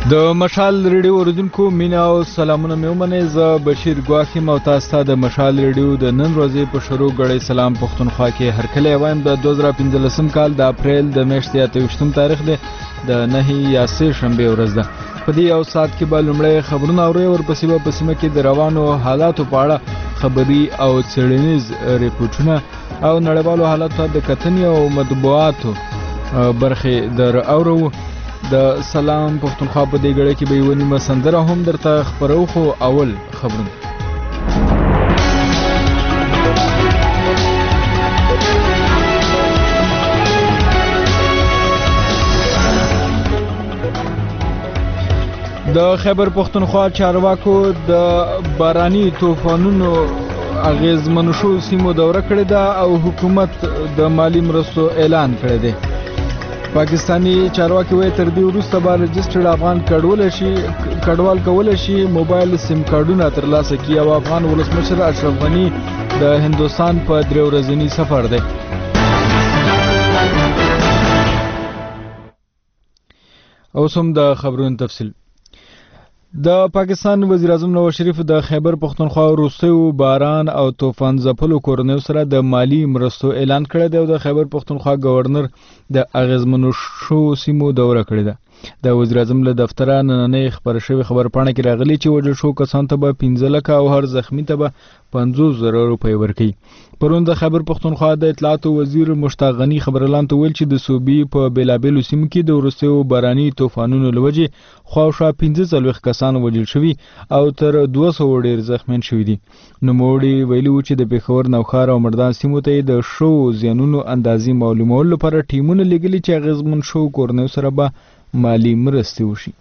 د مشال ریډیو اوریدونکو مینا او سلامونه مې ومنئ. زه بشیر ګواښ یم او تاسو ته د مشال ریډیو د نن ورځې په شروع غړی سلام پښتونخوا کې هرکلی وایم. د 2015 کال د اپریل د میاشتې 28 تاریخ دی، د 9 یا 3 شنبې ورځ ده. په دې یو ساعت کې به لومړی خبرونه اورئ، ورپسې به په سیمه کې د روانو حالاتو په اړه خبري او څېړنیز ریپورټونه او نړیوالو حالاتو د کتنې او مطبوعاتو برخې در اورو. د سلام پښتونخوا په دې غړي کې به یو نیمه سندره هم درته خبرو، خو اول خبرونه. د خیبر پښتونخوا چارواکو د باراني طوفانونو اغیزمنو شو سیمو دوره کړې ده او حکومت د مالی مرستو اعلان کړی دی. پاکستانی چارواکي وایي تر دې وروسته به رجسټرډ افغان کډوال کولی شي موبایل سیم کارډونه ترلاسه کړي او افغان ولسمشر اشرف غني د هندوستان په 3 ورځني سفر دی. اوس هم د خبرونو تفصیل. د پاکستان وزیر اعظم نواز شریف د خیبر پښتونخوا وروستیو باران او طوفان ځپلو کورنیو سره د مالی مرستو اعلان کړی دی او د خیبر پښتونخوا گورنر د اغیزمنو شو سیمو دوره کړې ده. د وزیر اعظم له دفتره نننۍ خبر شوی خبرپاڼه کې راغلی چې وژل شو کسانو ته به 15 لکه او هر زخمی ته به 50,000 روپۍ ورکړي. پرون د خیبر پښتونخوا د اطلاعاتو وزیر مشتاق غني خبرلان ته ویل چې د صوبې په بیلابیلو سیمو کې د وروستیو باراني طوفانونو له وجې خواوشا 45 کسان وژل شوي او تر 200 ډیر زخمیان شوي دي. نوموړي ویلي و چې د پېښور، نوښار او مردان سیمو ته د شو زیانونو اندازې معلومولو لپاره ټیمونه لګلي چې اغیزمن شو کورنیو سره به مالی مرستې وشي.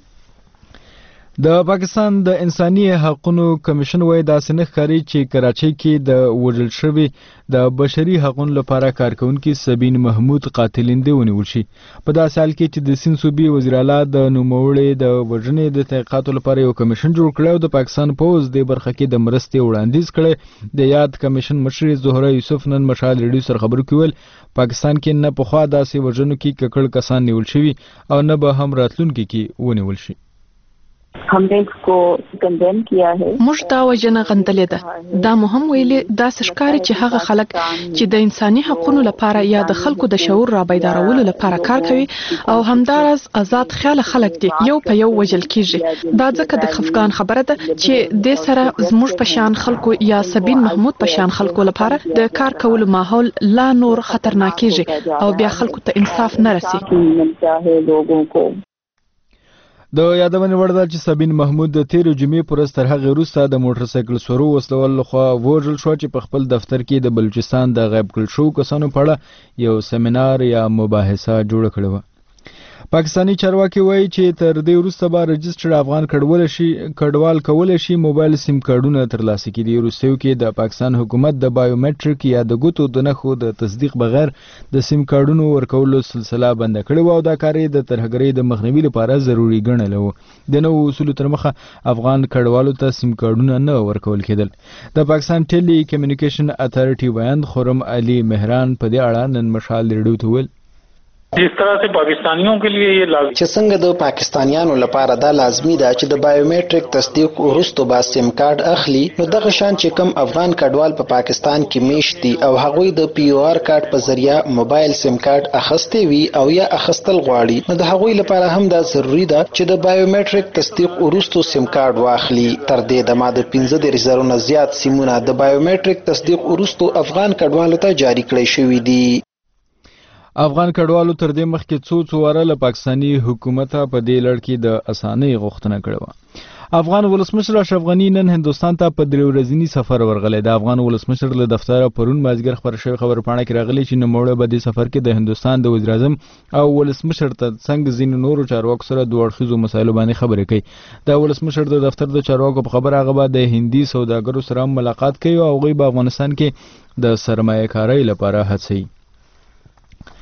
د پاکستان د انساني حقوقو کمیشن وایي داسې نه ښکاري چې کراچۍ کې د وژل شوي د بشري حقوقو لپاره کارکونکي سبین محمود قاتلینده ونیول شي. په داسې حال کې چې د سیند صوبې وزیر اعلی د نوموړي د وژنې د تحقیقاتو لپاره یو کمیشن جوړ کړی او د پاکستان پوځ د برخه کې د مرستې وړاندیز کړی. د یاد کمیشن مشر زهره یوسف نن مشال ریډیو سره خبرو کې ویل پاکستان کې نه پخوا داسې وژنو کې ککړ کسان نیول شوي او نه به هم راتلونکي کې ونیول شي. हमने इसको कंडेम किया है. موږ دا وجنه غندلې ده. دا مهم ویلې دا ښکاري چې هغه خلک چې د انساني حقوقو لپاره یا د خلکو د شعور را بیدارولو لپاره کار کوي او همدارس آزاد خیال خلک دي یو په یو وژل کیږي. دا ځکه د خفقان خبره ده چې د سره زموږ په شان خلکو یا سبین محمود په شان خلکو لپاره د کار کولو ماحول لا نور خطرناک کیږي او بیا خلکو ته انصاف نه رسي. د یادونې وړ ده چې سبین محمود د 13 جمعې پر ورځ تر هغې وروسته د موټر سایکل وسلوال لخوا وژل شو چې په خپل دفتر کې د بلوچستان د غیب کړل شوو کسانو په اړه یو سیمینار یا مباحثه جوړه کړې وه. پاکستانی چارواکي وایي چې تر دې وروسته به رجسټرډ افغان کډوال کولی شي موبایل سیم کارډونه ترلاسه کړي. د وروستیو کې د پاکستان حکومت د بایومټریک یا د ګوتو د نښو د تصدیق بغیر د سیم کارډونو ورکولو سلسله بنده کړې وه او دا کار یې د ترهګرۍ د مخنیوي لپاره ضروري ګڼلی و. د نوو اصولو تر مخه افغان کډوالو ته سیم کارډونه نه ورکول کېدل. د پاکستان ټیلی کمیونیکیشن اتھارټي وایند خرم علي مهران په دې اړه نن مشال ریډیو ته ویل जिस तरह से पाकिस्तानियों के लिए ये लाजमी چې څنګه د پاکستانیانو لپاره دا لازمي ده چې د بایومټریک تصدیق وروسته با سیم کارت اخلي، نو دغه شان چې کوم افغان کډوال په پاکستان کې میشت دي او هغوی د پی او آر کارت په ذریعہ موبایل سیم کارت اخستې وي او یا اخستل غواړي، نو د هغوی لپاره هم دا ضروری ده چې د بایومټریک تصدیق وروسته سیم کارت واخلي. تر دې دمه د 15,000 نه زیات سیمونه د بایومټریک تصدیق وروسته افغان کډوالو ته جاری کړی شوي دي. افغان کډوالو تر دې مخکې څو واره له پاکستانی حکومت په دې لړ کې د اسانۍ غوښتنه کړې وه. افغان ولسمشر اشرف غني نن هندوستان ته په 3 ورځني سفر ورغلی. د افغان ولسمشر له دفتره پرون مازدیګر خبر شوی خبرپاڼه کې راغلی چې نوموړی به دې سفر کې د هندوستان د وزیر اعظم او ولسمشر تر څنګ ځینو نورو چارواکو سره دوه اړخیزو مسایلو باندې خبرې کوي. د ولسمشر د دفتر د چارواکو په خبره هغه به د هندي سوداګرو سره ملاقات کوي او هغوی به افغانستان کې د سرمایه کارۍ لپاره هڅوي.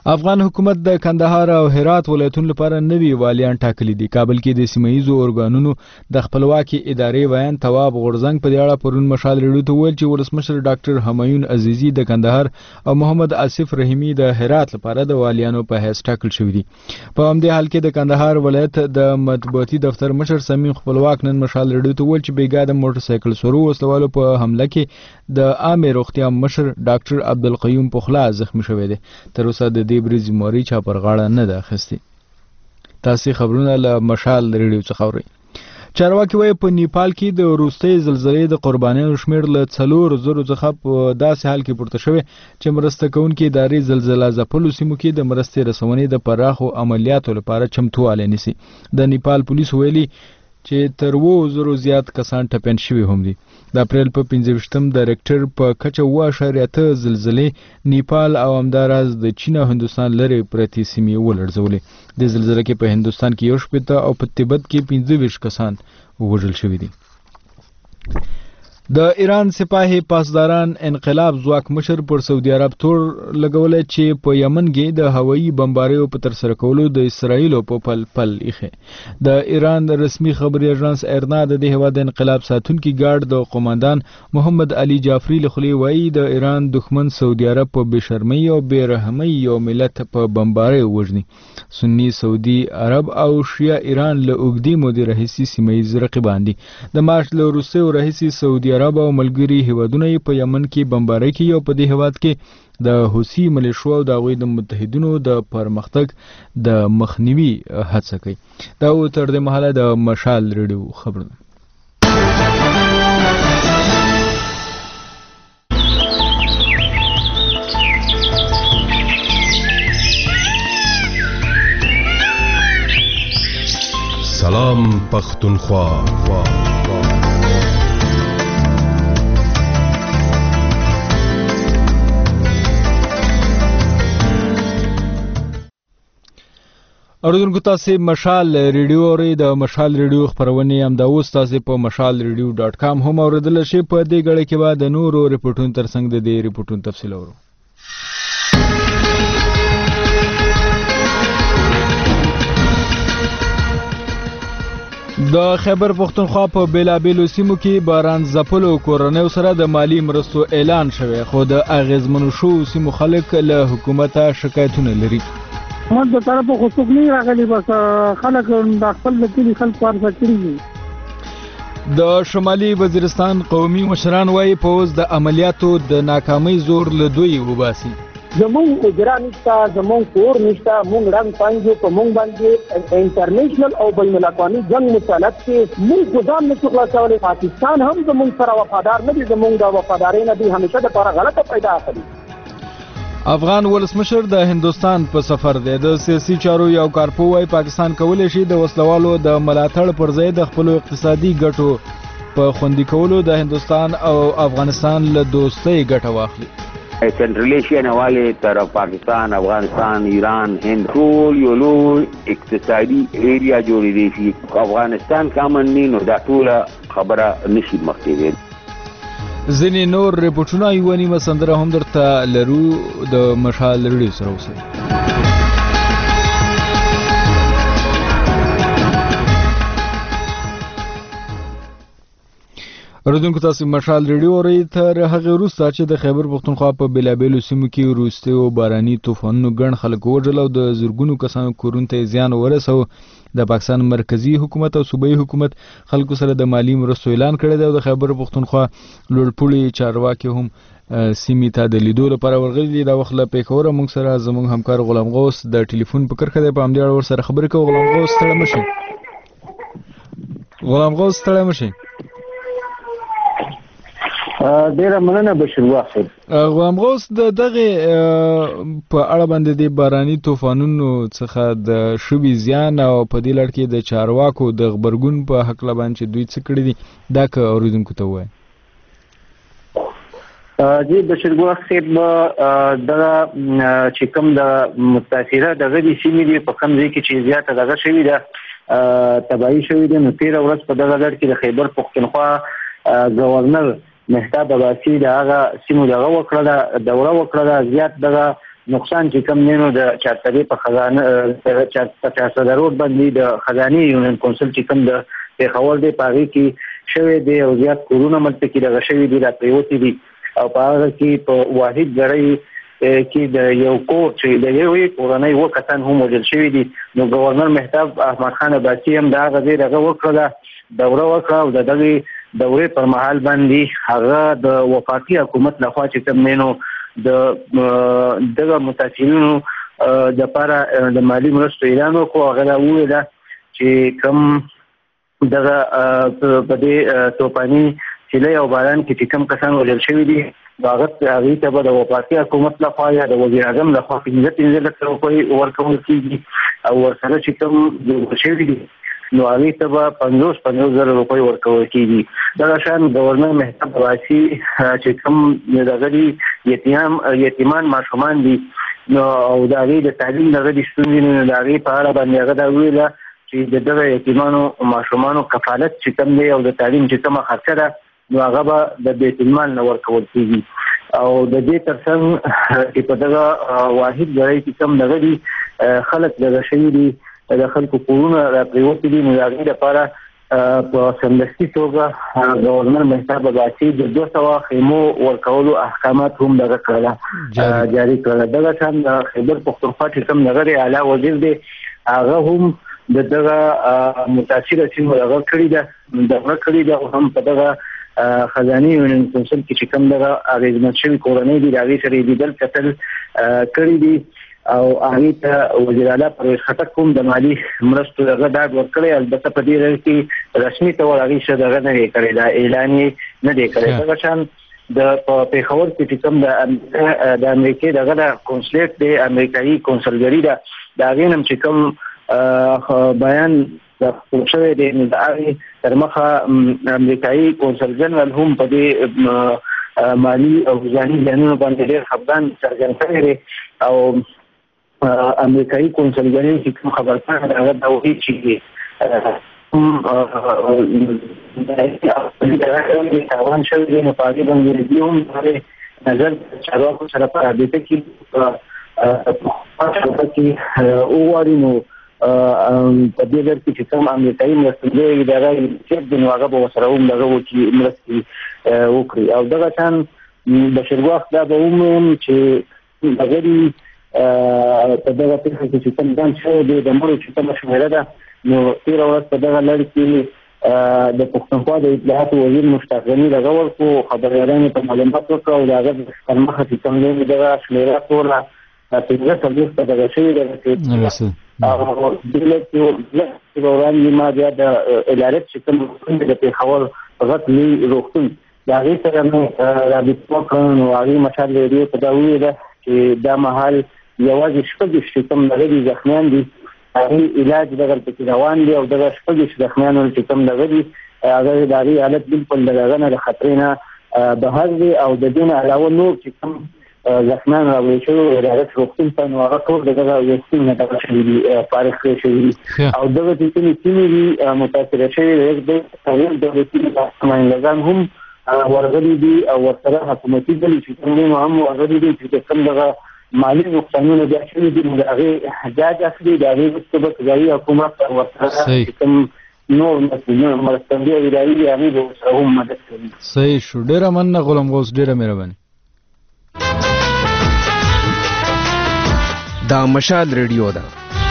افغان حکومت د کندهار او هرات ولایتونو لپاره نوي والیان ټاکلي دي. کابل کې د سیمه‌ییزو ارګانونو د خپلواکي ادارې ویان تواب غورزنګ په دې اړه پرون مشال ریډیو ته ویل چې ولسمشر ډاکټر همایون عزیزي د کندهار او محمد آصف رحیمی د هرات لپاره د والیانو په حیث ټاکل شوی دي. په همدې حال کې د کندهار ولایت د مطبوعاتي دفتر مشر سمیم خپلواک نن مشال ریډیو ته ویل چې بیګا د موټر سایکل سورو وسلوالو په حمله کې د عامه روغتیا مشر ډاکټر عبدالقیوم پخلا زخمی شوی دی. تر اوسه د دې بریزي موري چا پر غاړه نه ده اخیستې. تاسو خبرونه له مشال ریډیو څخه اورئ. چارواکي وایي په نیپال کې د وروستۍ زلزلې د قربانیانو شمېر له 4,000 څخه په داسې حال کې پورته شوی چې مرسته کوونکي ادارې زلزله ځپلو سیمو کې د مرستې رسونې د پراخو عملیاتو لپاره چمتووالی نیسي. د نیپال پولیسو ویلي چې تر 2,000 زیات کسان ټپیان شوي هم دي. د اپریل په 25 د ریکټر په کچه 7.8 زلزلې نیپال او همداراز د چین او هندوستان لرې پرتې سیمې ولړزولې. د زلزلې کې په هندوستان کې 18 او په تبت کې 25 کسان وژل شوي دي. د ایران سپاهي پاسداران انقلاب ځواک مشر پر سعودي عرب تور لګولای چې په یمن کې د هوایي بمباریو په تر سره کولو د اسرایل په پل ایخه. د ایران رسمي خبري اژانس ایرنا د هیواد انقلاب ساتونکي ګارد د قوماندان محمد علي جعفری لخوا وایي د ایران دښمن سعودي عرب په بشرمۍ او بیرحمۍ یو ملت په بمباری وژني. سنی سعودي عرب او شیعه ایران له اوږدې مودې راهیسې سیمه‌ییز رقیبان دي. د مارچ له وروسته راهیسې سعودي عرب او ملګري هیوادونه په یمن کې بمباری کوي او په دې هیواد کې د حوثي ملیشو او د هغوی د متحدینو د پرمختګ د مخنیوي هڅه کوي. دا تر دې مهاله د مشال ریډیو خبرونه. سلام پختونخوا. اوریدونکو تاسو مشال ریډیو اورئ. د مشال ریډیو خبرونه هم د اوس تاسو په mashalradio.com هم اوریدل شي. په دې غړي کې بعد نورو ریپورتونو ترڅنګ د دې ریپورتونو تفصیل اورو. د خیبر پختونخوا په بیلابیلو سیمو کې باران ځپلو کورنیو سره د مالی مرستو اعلان شوی، خو د اغیزمنو شو سیمو خلک له حکومته شکایتونه لري. موږ د طرفه خو څوک نه راغلي، بس خلک د خپل کلي خلک پارسه کړي دي. د شمالي وزیرستان قومي مشران وایي پوز د عملیاتو د ناکامۍ زور له دوی وباسي. زمونږ اجرا نشته، زمونږ کور نشته، مونږ رنګ پانجو په مونږ باندې انټرنیشنل او بین الاقوامي جنگ مسلط کې مونږ ګدام نه خلاصولې. پاکستان هم زمونږ سره وفادار نه دي، زمونږ د وفادارۍ نه دي همیشه د لپاره غلطه پیدا کړي. افغان ولسمشر د هندوستان په سفر دی. د سیاسي چارو یو کارپو وايي پاکستان کولی شي د وسلوالو د ملاتړ پر ځای د خپل اقتصادي ګټو په خوندي کولو د هندوستان او افغانستان له دوستۍ ګټه واخلي. سنټرل ایشیا نه والي تر پاکستان، افغانستان، ایران، هند ټول یو لوی اقتصادي ایریا جوړېدی شي. افغانستان کامن نه نو دا ټول خبره نشي مخکې. ځینې نور ریپورټونه یو نیمه سندره هم درته لرو. د مشال ریډیو سره اوسئ. اوریدونکو تاسو مشال ریډیو اورئ. تر هغه وروسته چې د خیبر پختونخوا په بیلابیلو سیمو کې وروستي او باراني طوفانونو ګڼ خلک وژل او د زرګونو کسانو کورونو ته زیان ورسو، د پاکستان مرکزی حکومت او صوبایي حکومت خلکو سره د مالی مرستو اعلان کړی دی. او د خیبر پختونخوا لوړپوړي چارواکي هم سیمې ته د لیدو لپاره ورغلي دي. دا وخت له پیښوره موږ سره زموږ همکار غلام غوث د ټلیفون په کرښه دی. په همدې اړه ورسره خبرې کوو. غلام غوث ستړی مه شئ. غلام غوث ستړی مه شئ. ډیره مننه بشیر واحد. غلام غوث د دغه په اړه باندې د باراني طوفانونو څخه د شوي زیان او په دې لړ کې د چارواکو د غبرګون په حق لبان چې دوی څه کړي دي دا که اوریدونکو ته وایي. جی بشیر واحد دغه چې کوم د متاثره دغه د سیمې دی په کوم ځای کې چې زیاته دغه شوي ده تباهي شوي ده، نو تېره ورځ په دغه لړ کې د خیبر پختونخوا گورنر مهتاب عباسي د هغه سیمو دغه وکړه دوره وکړه. زیات دغه نقصان چې کم نه نو د چارتري په خزانه په 400 روډ باندې د خزاني یونین کونسل چې کم د پیښور دی پاغي کې شوی دی او زیات کورونه ملته کې دغه شوی دی را پریوتی دي او پاغه کې په واحد غړی کې د یو کور چې د یوې کورنۍ وکتن هم وجل شوی دي نو گورنر مهتاب احمد خان عباسي هم دا غزي دغه وکړه دوره وکړه او دغه دورې پر مهال باندې هغه د وفاقي حکومت لخوا چې کوم نو د دغه متاثرینو د لپاره د مالی مرستو اعلان وکړ هغه دا ویل چې کوم دغه په دې توپانی چې له باران کې کوم کسان وجل شوی دي هغه ته به د وفاقي حکومت لخوا یا د وزیر اعظم لخوا 15 لک روپۍ ورکول کیږي او ورسره چې کوم جوړ شوی دي نو هغه ته به 50,000 روپۍ ورکول کیږي دا شان گورنر مهتاب عباسي چې کوم دغه یتیمان ماشومان دي نو او د هغه د تعلیم دغه د ستونزې نه لري په اړه باندې هغه دا ویل چې دغه یتیمانو ماشومانو کفالت چې کوم دی او د تعلیم چې کومه خرچه ده نو هغه به د بیت المال نه ورکول کیږي او د دې ترڅنګ چې په دغه واحد ځای کې کوم دغه دي خلک دغه شوی دي د خلکو کورونه را پریوتی دي نو هغه لپاره په سمدستي توګه گورنر مهتاب عباسي د 200 خیمو ورکولو احکامات هم دغه کړل جاری کړل دغه شان خیبر پختونخوا چې کوم دغه اعلی وزیر دی هغه هم دغه متاثر سیمو دغه کړی دا هم په دغه خزاني یونین کونسل کې چې کوم دغه اغیزمن شوی کورنۍ دي هغه سره لیدل کتل کړی دي او هغه ته وزیر اعلی پرویز خټک کوم د مالی مرستو دغه ډاډ ورکړی البته په دې رل کې رسمي تور هغه څه دغه نه کړی دا اعلان نه دی کړی دا شان د پیښور کې کوم د امریکای دغه کونسلیټ دی امریکایي کونسلګری دا غینم چې کوم بیان د پوښتنې د ادارې تر مخه امریکایي کونسل جنرال هم په دې مالی او ځاني ځانونو باندې ډېر خپګان څرګند کړی دی او امریکایي کونسل جنرال چې کوم خبرونه هغه دا وایي چې د تاوان شوی دی نو په هغې باندې دوی هم نظر چارواکو سره په رابطه کې وغواړي نو په دې ډول کې چې کوم امریکایي مرستندوی دغه چې د نوغه په وسره هم دغه وکی مرستې وکړي او دغه شان بشرګوخ دا به هم چې دغه په دغه پیښه کې چې کوم ځان شوی دی د مړو چې کومه شمېره ده نو تېره ورځ په دغه لړ کې د پښتونخوا د اطلاعاتو وزیر مشتاق غني دغه ورکو خبریالانو ته معلومات ورکړه او د هغه پر مخه چې کوم دی دغه شمېره ټوله 15 په دغه شوي ده او دلته وړاندې ما بیا د ادارې چې کوم د پیښور غټ لوی روغتون دا غي سره مې رابطه وکړم او هغه مشال لري په دا ویل چې دا محل یوازې شپږ کوم لري ځخمیان دي هغه علاج دغه په روان دي او دغه شپږ ځخمیان چې کوم لري هغه داري حالت بالکل دغه نه خطرې نه بهر دي او د دین علاوه نور چې کوم زخمان راوړل شو ادارې روغتون په نو هغه ټول دغه وستین نه دغه شوی فارغ شوی او دغه چې دي متاثر شوی د ټول دولتي سازمانونه هم ورغلي دي او ورسره حکومتي دي چې کوم هم ورغلي دي چې کوم دغه مالی نقصانونه بیا شوي دي نو هغه حجاج اخلي د هغې وروسته ځایي حکومت ورسره کوم نور مسؤلین مرستندوی ادارې دي هغې به ورسره هم مدد کوي. صحیح شو. ډېره مننه غلام غوث، ډېره مهرباني. دا مشال ریډیو ده.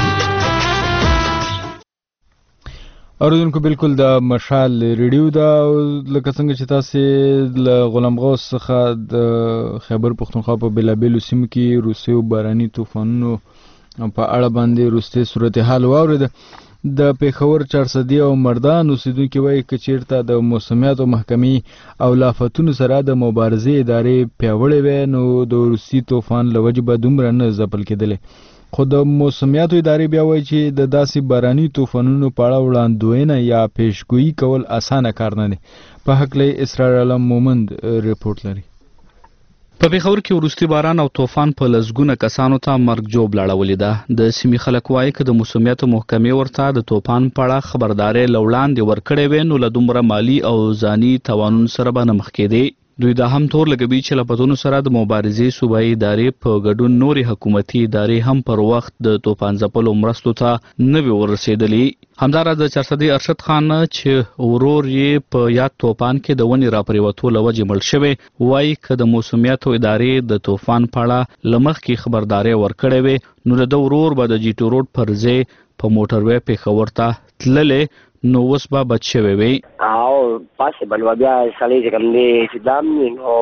اوریدونکو بالکل د مشال ریډیو دا لکه څنګه چې تاسو له غلام غوث څخه د خیبر پختونخوا په بلابلو سیمو کې روسي او باراني طوفانونو په اړه باندې روسي صورتحال واورید. د پیښور 400 او مردان اوسیدونکو وایي چې چیرته د موسمیاتو محکمې او لافتونو سره د مبارزې ادارې پیاوړې وي نو د روسي طوفان له وجې به دومره نه ځپل کېدلې. خو د موسمیاتو ادارې بیا وایي چې د داسې باراني طوفانونو په اړه وړاندوینه یا پیشګویي کول اسانه کار نه دی. په هکله اسرار علم مومند ریپورت لري. په پیښور کې وروستي باران او طوفان په لسګونه کسانو ته مرګ جوړ لاړولې ده. د سیمې خلک وایي که د موسمیاتو محکمې ورته د طوفان په اړه خبرداری له وړاندې ورکړې وای نو له دومره مالي او ځاني تاوانونو سره به نه مخ کېدې. دوی دا هم تور لګوي چې له پتونو سره د مبارزې صوبایي ادارې په ګډون نورې حکومتي ادارې هم پر وخت د طوفان ځپلو مرستو ته نه وي ورسېدلې. همداراز د چارسدي ارشد خان چې ورور یې په یاد طوفان کې د ونې راپرېوتو له وجې مړ شوی وایي که د موسمیاتو ادارې د طوفان په اړه له مخکې خبرداری ورکړی وي نو د ده ورور به د جي ټي روډ پر ځای په موټروی پېښور ته تللی نو اوس به بچ شوی وي. او پاسبل و بیا سړی چې کوم دی چې دام نو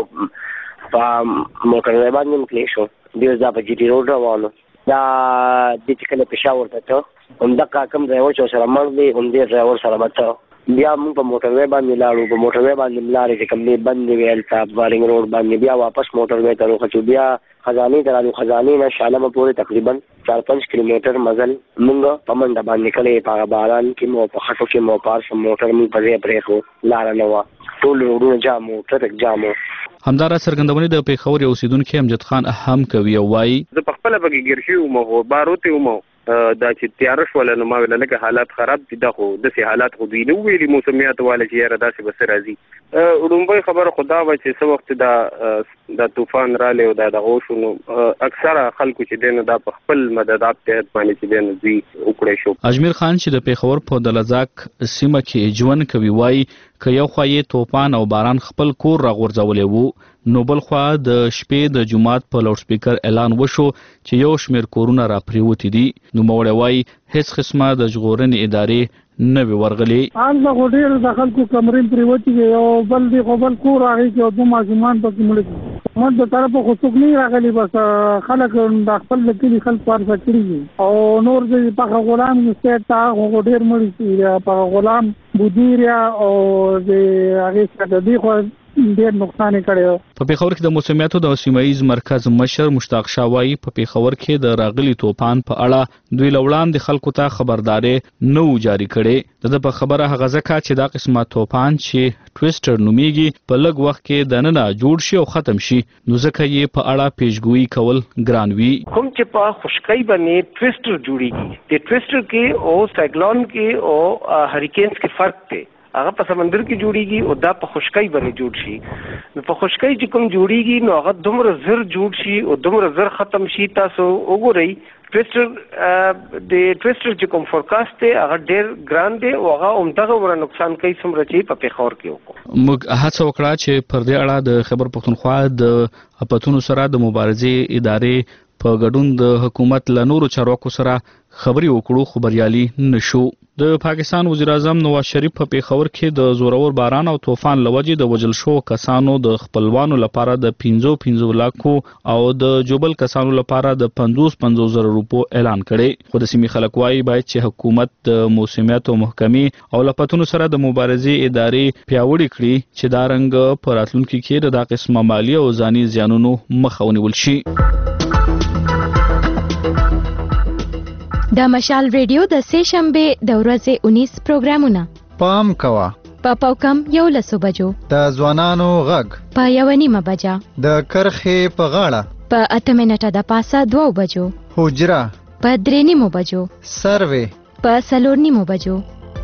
په موټروی باندې هم تللی شو. بیا دا په جي ټي روډ روانو دا د چې کله پېښور ته ته همدغه کوم ډرایور چې سره مړ دی همدې ډرایور سره به ته بیا موږ په موټروی باندې لاړو. په موټروی باندې لارې چې کوم دی بندې وې هلته وارنګ روډ باندې بیا واپس موټروی ته راوخوتو. بیا خزانې ته رالو. خزانې نه شالمه پورې تقریبا 4-5 کیلومتر مزل موږ په منډه باندې کړی. په باران کې مو په خټو کې مو پار سم موټر مې په ځای پرېښو لاره نه وه. ټول روډونه جام وو ټرک جام وو. همداراز څرګندونې د پېښور یو اوسیدونکي امجد خان هم کوي او وایي زه په خپله پکې ګیر شوی وم خو باروتې وم دا چې تیاره شوله نو ما ویله لکه حالات خراب دي. دا خو داسې حالات خو دوی نه وویلي موسمیاتو والا چې یاره داسې به څه راځي. لومبۍ خبره خو دا وه چې څه وخت دا طوفان رالی او دا دغه وشو نو اکثره خلکو چې دی نو دا په خپل مددات تحت باندې چې دی نو دوی وکړی شو. اجمیر خان چې د پېښور په دلزاک سیمه کې ژوند کوي وایي که یو خوا یې طوفان او باران خپل کور راغورځولی وو نو بل خوا د شپې د جومات په لاوډ سپیکر اعلان وشو چې یو شمېر کورونه راپرېوتي دي. نوموړی وایي هېڅ قسمه د ژغورنې ادارې نه وي ورغلي. هلته خو ډېر د خلکو کمرې پرېوتي دي او بل دی خو بل کور هغې کې او 2 ماشومان پکې مړه دي. موږ د طرفه خو څوک نه راغلي بس خلک د خپل د کلي خلک پارسه کړي دي او نور د پخه غلام سټیټ ته خو ډېر مړي دي. پخه غلام بودیریا او د هغې څخه د دې خو ډېر نقصان یې کړی. په پېښور کې د موسمیاتو د سیمه ییز مرکز مشر مشتاق شاه وایي په پېښور کې د راغلي طوفان په اړه دوی له وړاندې خلکو ته خبرداری نه و جاري کړی. د ده په خبره هغه ځکه چې دا قسمه طوفان چې ټویسټر نومیږي په لږ وخت کې دننه جوړ شي او ختم شي نو ځکه یې په اړه پیشګویي کول ګران وي. کوم چې په خشکۍ باندې ټویسټر جوړیږي د ټویسټر کې او سایکلون کې او هریکینز کې فرق دی. هغه په سمندر کې جوړیږي او دا په خشکۍ باندې جوړ شي. نو په خشکۍ چې کوم جوړیږي نو هغه دومره زر جوړ شي او دومره زر ختم شي. تاسو وګورئ ټویسټر د ټویسټر چې کوم فورکاست دی هغه ډېر ګران دی او هغه همدغه ور نقصان کوي څومره چې په پېښور کې وکړو. موږ هڅه وکړه چې پر دې اړه د خیبر پښتونخوا د اپتونو سره د مبارزې ادارې په ګډون د حکومت له نورو چارواکو سره خبرې وکړو خو بریالي نشو. د پاکستان وزیر اعظم نواز شریف په پېښور کې د زورور باران او طوفان له وجې د وژل شوو کسانو د خپلوانو لپاره د 55 لکو او د جوبل کسانو لپاره د 50 زره روپو اعلان کړی. خو د سیمې خلک وایي باید چې حکومت د موسمیاتو محکمې او له پتونو سره د مبارزې ادارې پیاوړې کړي چې دا رنګ په راتلونکي کې د دا قسمه مالي او ځاني زیانونو مخه ونیول شي. د مشال ریډیو د سه شنبه د ورځې 19 پروګرامونه پام کوا په پاوکم 11 بجو د ځوانانو غږ په 1:30 بجا د کرخې په غاړه په 8 منټه د پاسه 2 بجو حجره په 3:30 بجو سروې په 4:30 بجو.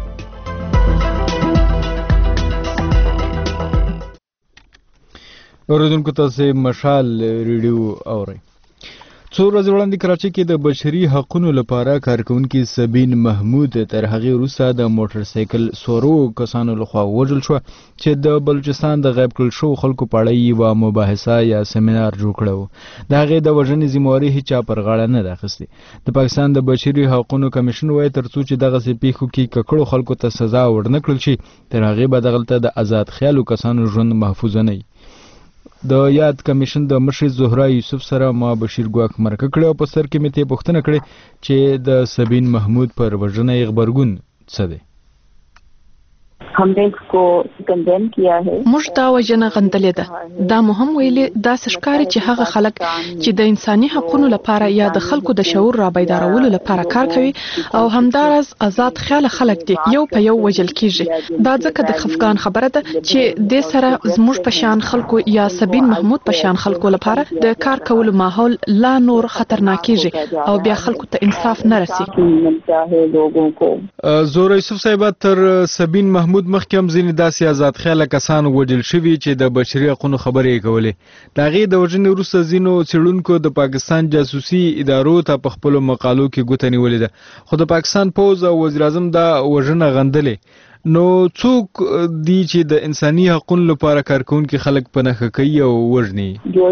اوریدونکو تاسو مشال ریډیو اورئ. څو ورځې وړاندې کراچۍ کې د بشري حقوقو لپاره کارکونکي سبین محمود تر هغې وروسته د موټر سایکل سورو کسانو لخوا وژل شو چې د بلوچستان د غیب کړل شوو خلکو په اړه یوه مباحثه یا سیمینار جوړ کړی و. د هغې د وژنې ذمهواري هیچا پر غاړه نه ده اخیستې. د پاکستان د بشري حقوقو کمیشن وایي تر څو چې دغسې پیښو کې ککړو خلکو ته سزا ورنه کړل شي تر هغې به دغلته د آزاد خیالو کسانو ژوند محفوظ نه وي. د یاد کمیشن د مشر زهرا یوسف سره ما بشیر ګواک مرکه کړې او په سر کې مې ته پوښتنه کړې چې د سبین محمود پر وژنه یې غبرګون څه دی. हमने इसको कंडेम किया है. موږ دا وجنه غندلې ده. دا مهم ویلې دا سشکاري چې هغه خلک چې د انساني حقوقو لپاره یا د خلکو د شعور را بیدارولو لپاره کار کوي او همدارس آزاد خیال خلک دي یو په یو وجل کیږي. دا ځکه د خفقان خبره ده چې د سره زموږ په شان خلکو یا سبین محمود په شان خلکو لپاره د کار کولو ماحول لا نور خطرناک کیږي او بیا خلکو ته انصاف نه رسي. زهرا یوسف صاحب تر سبین محمود محمود مخکم ځینې داسې آزاد خیاله کسان وژل شوي چې د بشري حقوقو خبرې کولې. د هغې د وژنې وروسته ځینو څېړونکو د پاکستان جاسوسي ادارو ته په خپلو مقالو کې ګوته نیولې ده، خو د پاکستان پوځ او وزیراعظم دا وژنه غندلې. نو څوک دي چې د انساني حقوقو لپاره کار کوونکي خلک په نښه کوي او وژني؟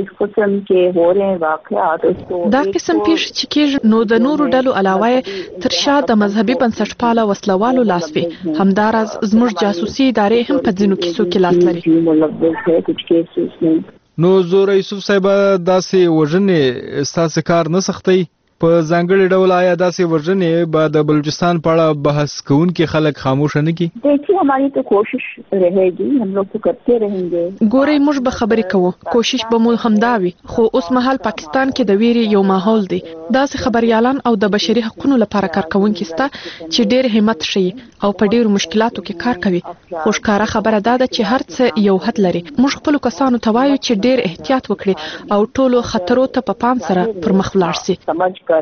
دا قسم پیښې چې کېږي نو د نورو ډلو علاوه تر شا د مذهبي بنسټپاله وسلوالو لاس وي. همداراز زموږ جاسوسي ادارې هم په ځینو کیسو کې لاس لري. نو زوره یوسف صاحب داسې وژنې ستاسو کار نه سختوي؟ په ځانګړي ډول آیا داسې وژنې به د بلوچستان په اړه بحث کوونکي خلک خاموشه نه کړي؟ देखिए हमारी तो कोशिश रहेगी, हम लोग तो करते रहेंगे. ګورئ موږ به خبرې کوو، کوشش به مو همدا وي، خو اوس مهال پاکستان کې د ویرې یو ماحول دی. داسې خبريالان او د بشري حقوقو لپاره کار کوونکي ستا چې ډېر همت شي او په ډېرو مشکلاتو کې کار کوي. خو ښکاره خبره دا ده چې هر څه یو حد لري. موږ خپل کسانو ته وایو چې ډېر احتیاط وکړي او ټولو خطرو ته په پام سره پر مخ ولاړ شي.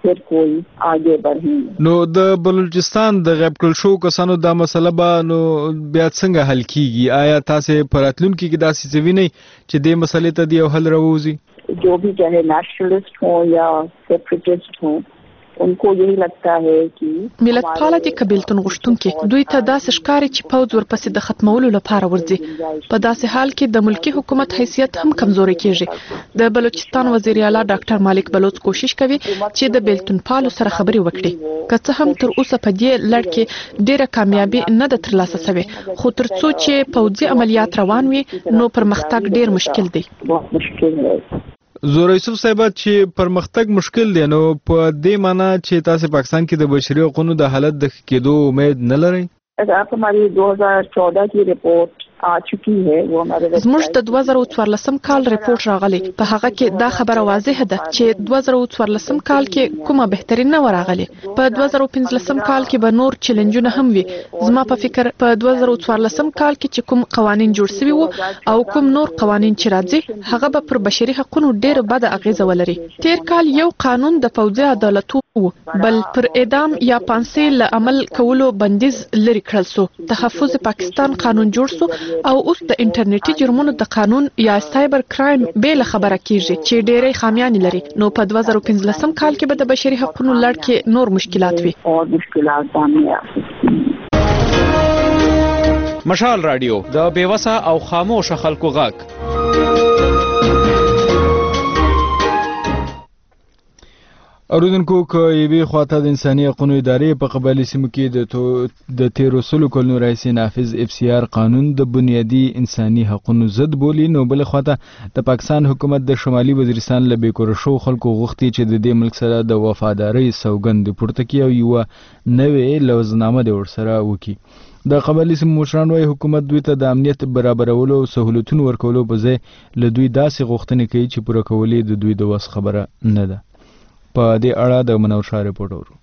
نو د بلوچستان د غیب کړل شو کسانو دا مسله به نو بیا څنګه حل کیږي؟ آیا تاسو په راتلونکي کې داسې څه وینئ چې دې مسلې ته یو حل راووځي؟ जो भी चाहे नेशनलिस्ट हो या सेपरेटिस्ट हो, उनको यही लगता है कि ملت پاله دي کبیلتون غشتونکي دوی ته داسې ښکاري چې پوځ ورپسې د ختمولو لپاره ورځي. په داسې حال کې د ملکی حکومت حیثیت هم کمزوري کیږي. د بلوچستان وزیر اعلی ډاکټر مالک بلوچ کوشش کوي چې د بیلتون پالو سره خبرې وکړي. که څه هم تر اوسه په دې لړ کې ډیره کامیابی نه ده ترلاسه شوې، خو تر څو چې پوځي عملیات روان وي نو پرمختګ ډیر مشکل دی. زوره یوسف صاحب چې پرمختګ مشکل دی، نو په دې معنی چې تاسو پاکستان کې د بشري حقوقو د حالت د کېدو امید نه لرئ؟ आप हमारी 2014 की रिपोर्ट आ चुकी है, वो हमारे زموږ د 2014 کال ریپورت راغلی. په هغه کې دا خبره واضحه ده چې 2014 کال کې کومه بهترین نه راغلی. په 2015 کال کې به نور چیلنجونه هم وي. زما په فکر په 2014 کال کې چې کوم قوانين جوړ شوي وو او کوم نور قوانين چې راځي هغه به پر بشري حقوقو ډېر بد اغیزه ولري. تیر کال یو قانون د پوځي عدالت بل پر اعدام یا پانسي له عمل کولو بندیز لري کړل سو. تحفظ پاکستان قانون جوړ سو او اوس د انټرنیټي جرمونو د قانون یا سایبر کرایم به له خبره کیږي چې ډېرې خامیان لري. نو په 2015 کال کې به د بشري حقوقو لړ کې نور مشکلات وي. مشال رادیو د بیوسه او خاموش خلکو غږ. اوریدونکو که یوې خواته د انساني حقوقو ادارې په قبایلي سیمو کې د تیرو سلو کلونو راهیسې نافذ FCR قانون د بنیادي انساني حقوقو ضد بولي، نو بل خواته د پاکستان حکومت د شمالي وزیرستان له بیکوره شو خلکو غوښتي چې د دې ملک سره د وفادارۍ سوګند پورته کړي او یوه نوې لوزنامه د ورسره وکړي. د قبایلي سیمو مشران وايي حکومت دوی ته د امنیت برابرولو او سهولتونو ورکولو په ځای له دوی داسې غوښتنې کوي چې پوره کول د دوی د وس خبره نه ده. په دې اړه د منور شاه ریپورت ورو.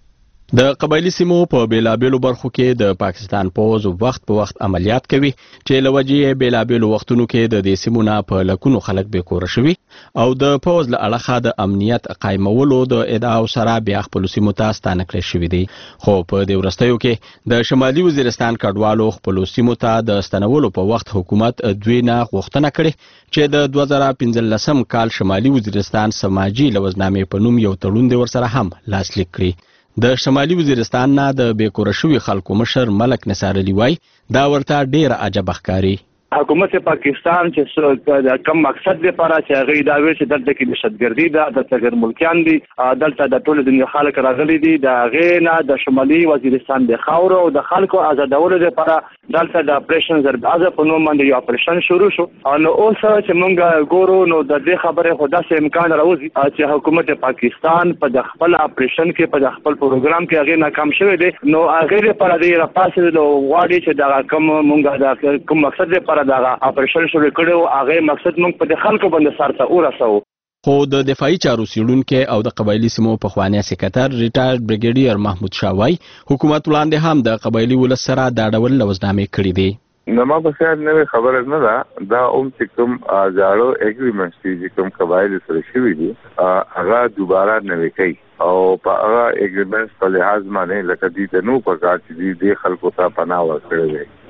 د قبایلی سیمو په بیلابیلو برخو کې د پاکستان پوځ وخت په وخت عملیات کوي چې لوجې بیلابیلو وختونو کې د دې سیمو نه په لکونو خلک به کور شوي او د پوځ له اړخه د امنیت قائمولو د ادعاو سره بیا خپل سیمو ته ستانه کړی شوی دی. خو په دې ورستیو کې د شمالي وزیرستان کډوالو خپل سیمو ته د ستنولو په وخت حکومت دوی نه غوښتنه کړې چې د 2015 کال شمالي وزیرستان سماجی لوزنامې په نوم یو تړون ورسره هم لاسلیک کړی. د شمالي وزیرستان نه د بیکوره شوي خلکو مشر ملک نثار علي وای دا ورته ډیر عجب ښکاري. حکومت پاکستان چې کم مقصد لپاره چې هغه دا وی چې دلته کې دهشتګردي ده، دلته غیر ملکیان دي، دلته د ټول دنیا خلک راغلي دي، د هغې نه د شمالي وزیرستان د خاورو او د خلکو آزادولو لپاره دلته د اپریشن زربازه په نوم باندې یو اپریشن شروع شو. نو اوس چې موږ ګورو نو د دې خبرې خو داسې امکان راوځي چې حکومت پاکستان په د خپل اپریشن کې په د خپل پروګرام کې هغه ناکام شوی دی. نو هغه لپاره د راپاسې د غواړي چې دا کوم موږ د کوم مقصد لپاره دا اپریشن شروع کړو هغه مقصد موږ په خلکو باندې سارته ورسو. خو د دفاعي چارو سیړونکو او د قبایلی سیمو په خواني سکرټر ریټایرډ بریګیډیر محمود شاوای حکومت وړاندې هم د قبایلی ولس سره دا ډول لوزنامې کړې دي. نو ما په خیال نه خبره نه ده دا چې کوم ځاړو اګریمنټس چې کوم قبایل سره شوي دي هغه دوباره نوي کوي او په هغه اګریمنټس په لحاظ باندې لکه دې د نو په کار چې دې خلکو ته پناه ورکړي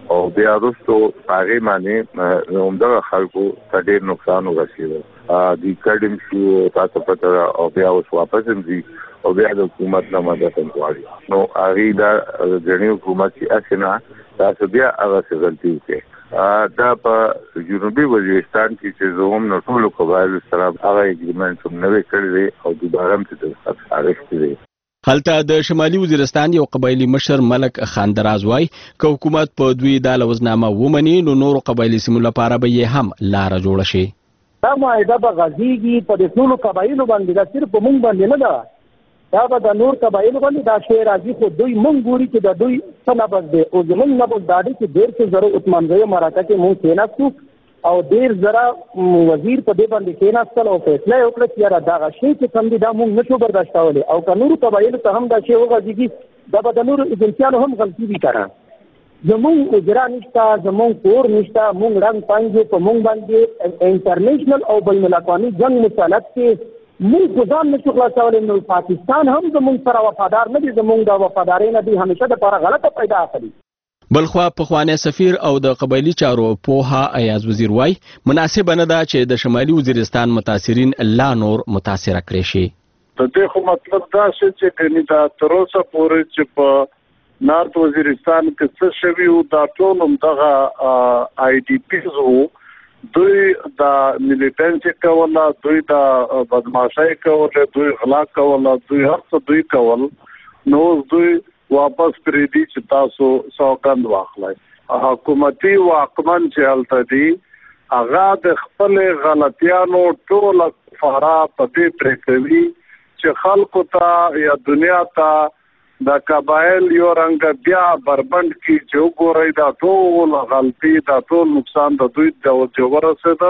او بیا وروسته هغه باندې همدغه خلکو ته ډېر نقصان ورسېد. د کډم شو تاسو پته او بیا اوس واپس دي او بیا د حکومت نه مدد غواړي. نو هغه دا د حکومت چې اسنه تاسو بیا هغه څه غلطي وکړي. دا په جنوبي وزیرستان کې چې زموږ نو ټول قبایل سره هغه اګریمنټ هم نوې کړی او دوباره هم څه اړیکې دي. هلته د شمالي وزیرستان یو قبایلی مشر ملک خاندراز وای که حکومت په دوی د لوزنامه ومني نو نور قبایلی سیمو لپاره به یې هم لار جوړ شي. دا معاهده به غزيږي په دې ټول قبایلو باندې، دا صرف په مونږ باندې نه ده، دا به د نور قبایلو باندې دا شی راځي. خو دوی مونږ ګوري چې د دوی څه نبض دی او زمونږ نبض دا دی چې ډېر څه زره عثمانزیو مرکه کې مونږ کېناستو او ډېر زره وزیر په دې باندې کېناستل او فیصله یې وکړه چې یاره دغه شی چې کوم دی دا مونږ نشو برداشتولی او که نورو قبایلو ته هم دا شی وغځېږي دا به د نورو ایجنسیانو هم غلطي وي که نه. زمونږ اجرا نشته، زمونږ کور نشته، مونږ رنګ پنځو په مونږ باندې انټرنیشنل او بین الاقوامي جنګ مسلط کې مونږ خو ځان نشو خلاصولی. نو پاکستان هم زمونږ سره وفادار نه دي، زمونږ د وفادارۍ نه دوی همیشه دپاره غلطه پیدا اخلي. بلخوا پخوانی سفیر او د قبایلی چارو پوها ایاز وزیر وای مناسب نه ده چې د شمالي وزیرستان متاثرین لا نور متاثر کړي شي. د دې خو مطلب دا چې کني دا تر اوسه پورې چې په نارت وزیرستان کې څه شوي او دا ټول همدغه آی ډي پیز وو، دوی د ملیټنسي کوله، دوی د بدمعشۍ کوله، دوی غلا کوله، دوی هر څه دوی کول. نو دوی واپس پریدي چې تاسو سوګند واخلئ. حکومتي واکمن چې هلته دي هغه د خپل غلطیانو ټول فارا په دې پرې کوي چې خلکو ته یا دنیا ته د قبایل یو رنګ بیا بربند کی چې وګورئ دا ټول غلطي دا ټول نقصان د دوی د ورسېده.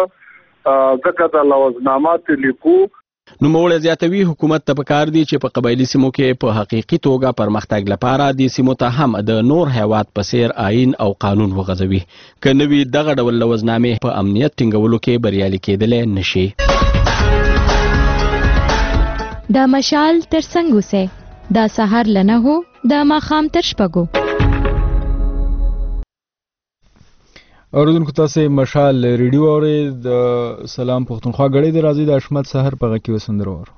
ځکه د لوزنامات لیکو نو موږ زیاتوي حکومت ته پکار دي چې په قبایلی سیمو کې په حقيقي توګه پرمختګ لپاره د سیمو ته هم د نور هیواد په سیر آئین او قانون وغځوي. که نوي دغه ډول لوزنامې په امنیت ټینګولو کې بریالي کېدلی نشي. دا مشال تر څنګه وسه دا سحر لنه هو دا ماخام تر شپږو. اوریدونکو تاسو مشال ریډیو اورئ. د سلام پښتونخوا غړي د راځي د اشمت سحر په غږ کې وسندرو ور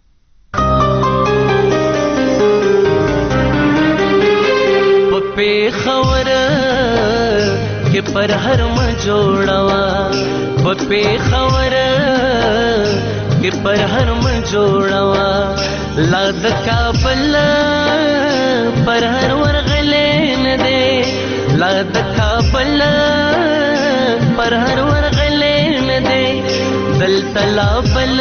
په خبره کې پر هر ما جوړوا په خبره کې پر هر ما جوړوا لا د کابل پر هر ورغلې نه دے لا د کابل پر هر ورغلې نه دے دل تلا بل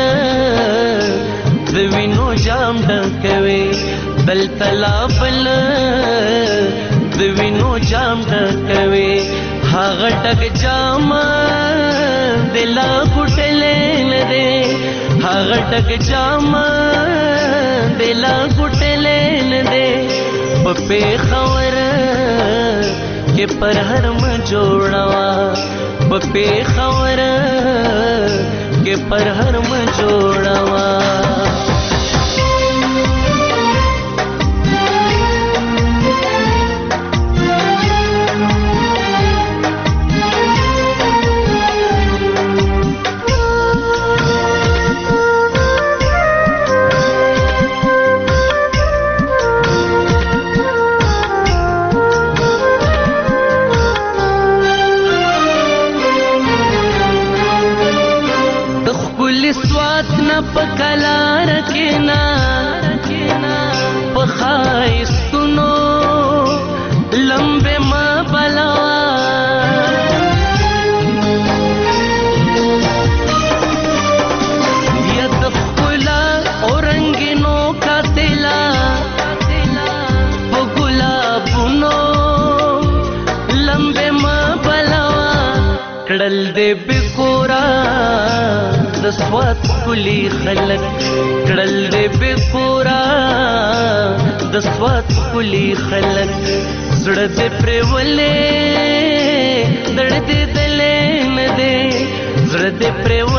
د وینو جام ډکوي دل تلا بل د وینو جام ډکوي هغه ټک جام دلا ګټلې نه دے هغه ټک جام دلا ګټلې نه دے په خبره کې پر هر ما جوړوا په خبره کې پر هر ما جوړوا. پکلار کینا پخایستونو لمبه ما بلوا ید خلا اورنګینو کاتلا پګلابونو لمبه ما بلوا کړل دې بکورا د سوات کلی خلک کړل دې بکورا د سوات کلی خلک زړه دې پرولې دړ دې دلې نه دې زړه دې